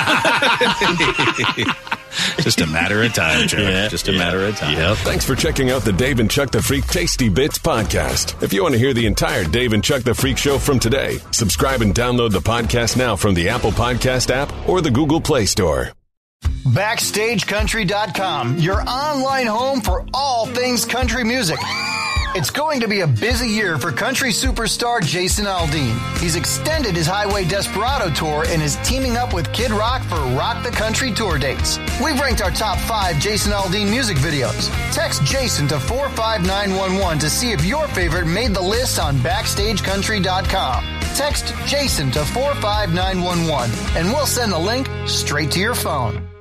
Speaker 3: Just a matter of time, Chuck.
Speaker 1: Yeah,
Speaker 3: Just a
Speaker 1: yeah.
Speaker 3: matter of time.
Speaker 1: Yep. Thanks for checking out the Dave and Chuck the Freak Tasty Bits podcast. If you want to hear the entire Dave and Chuck the Freak show from today, subscribe and download the podcast now from the Apple Podcast app or the Google Play Store.
Speaker 12: Backstage Country dot com, your online home for all things country music. It's going to be a busy year for country superstar Jason Aldean. He's extended his Highway Desperado tour and is teaming up with Kid Rock for Rock the Country tour dates. We've ranked our top five Jason Aldean music videos. Text Jason to four five nine one one to see if your favorite made the list on Backstage Country dot com. Text Jason to four five nine one one and we'll send the link straight to your phone.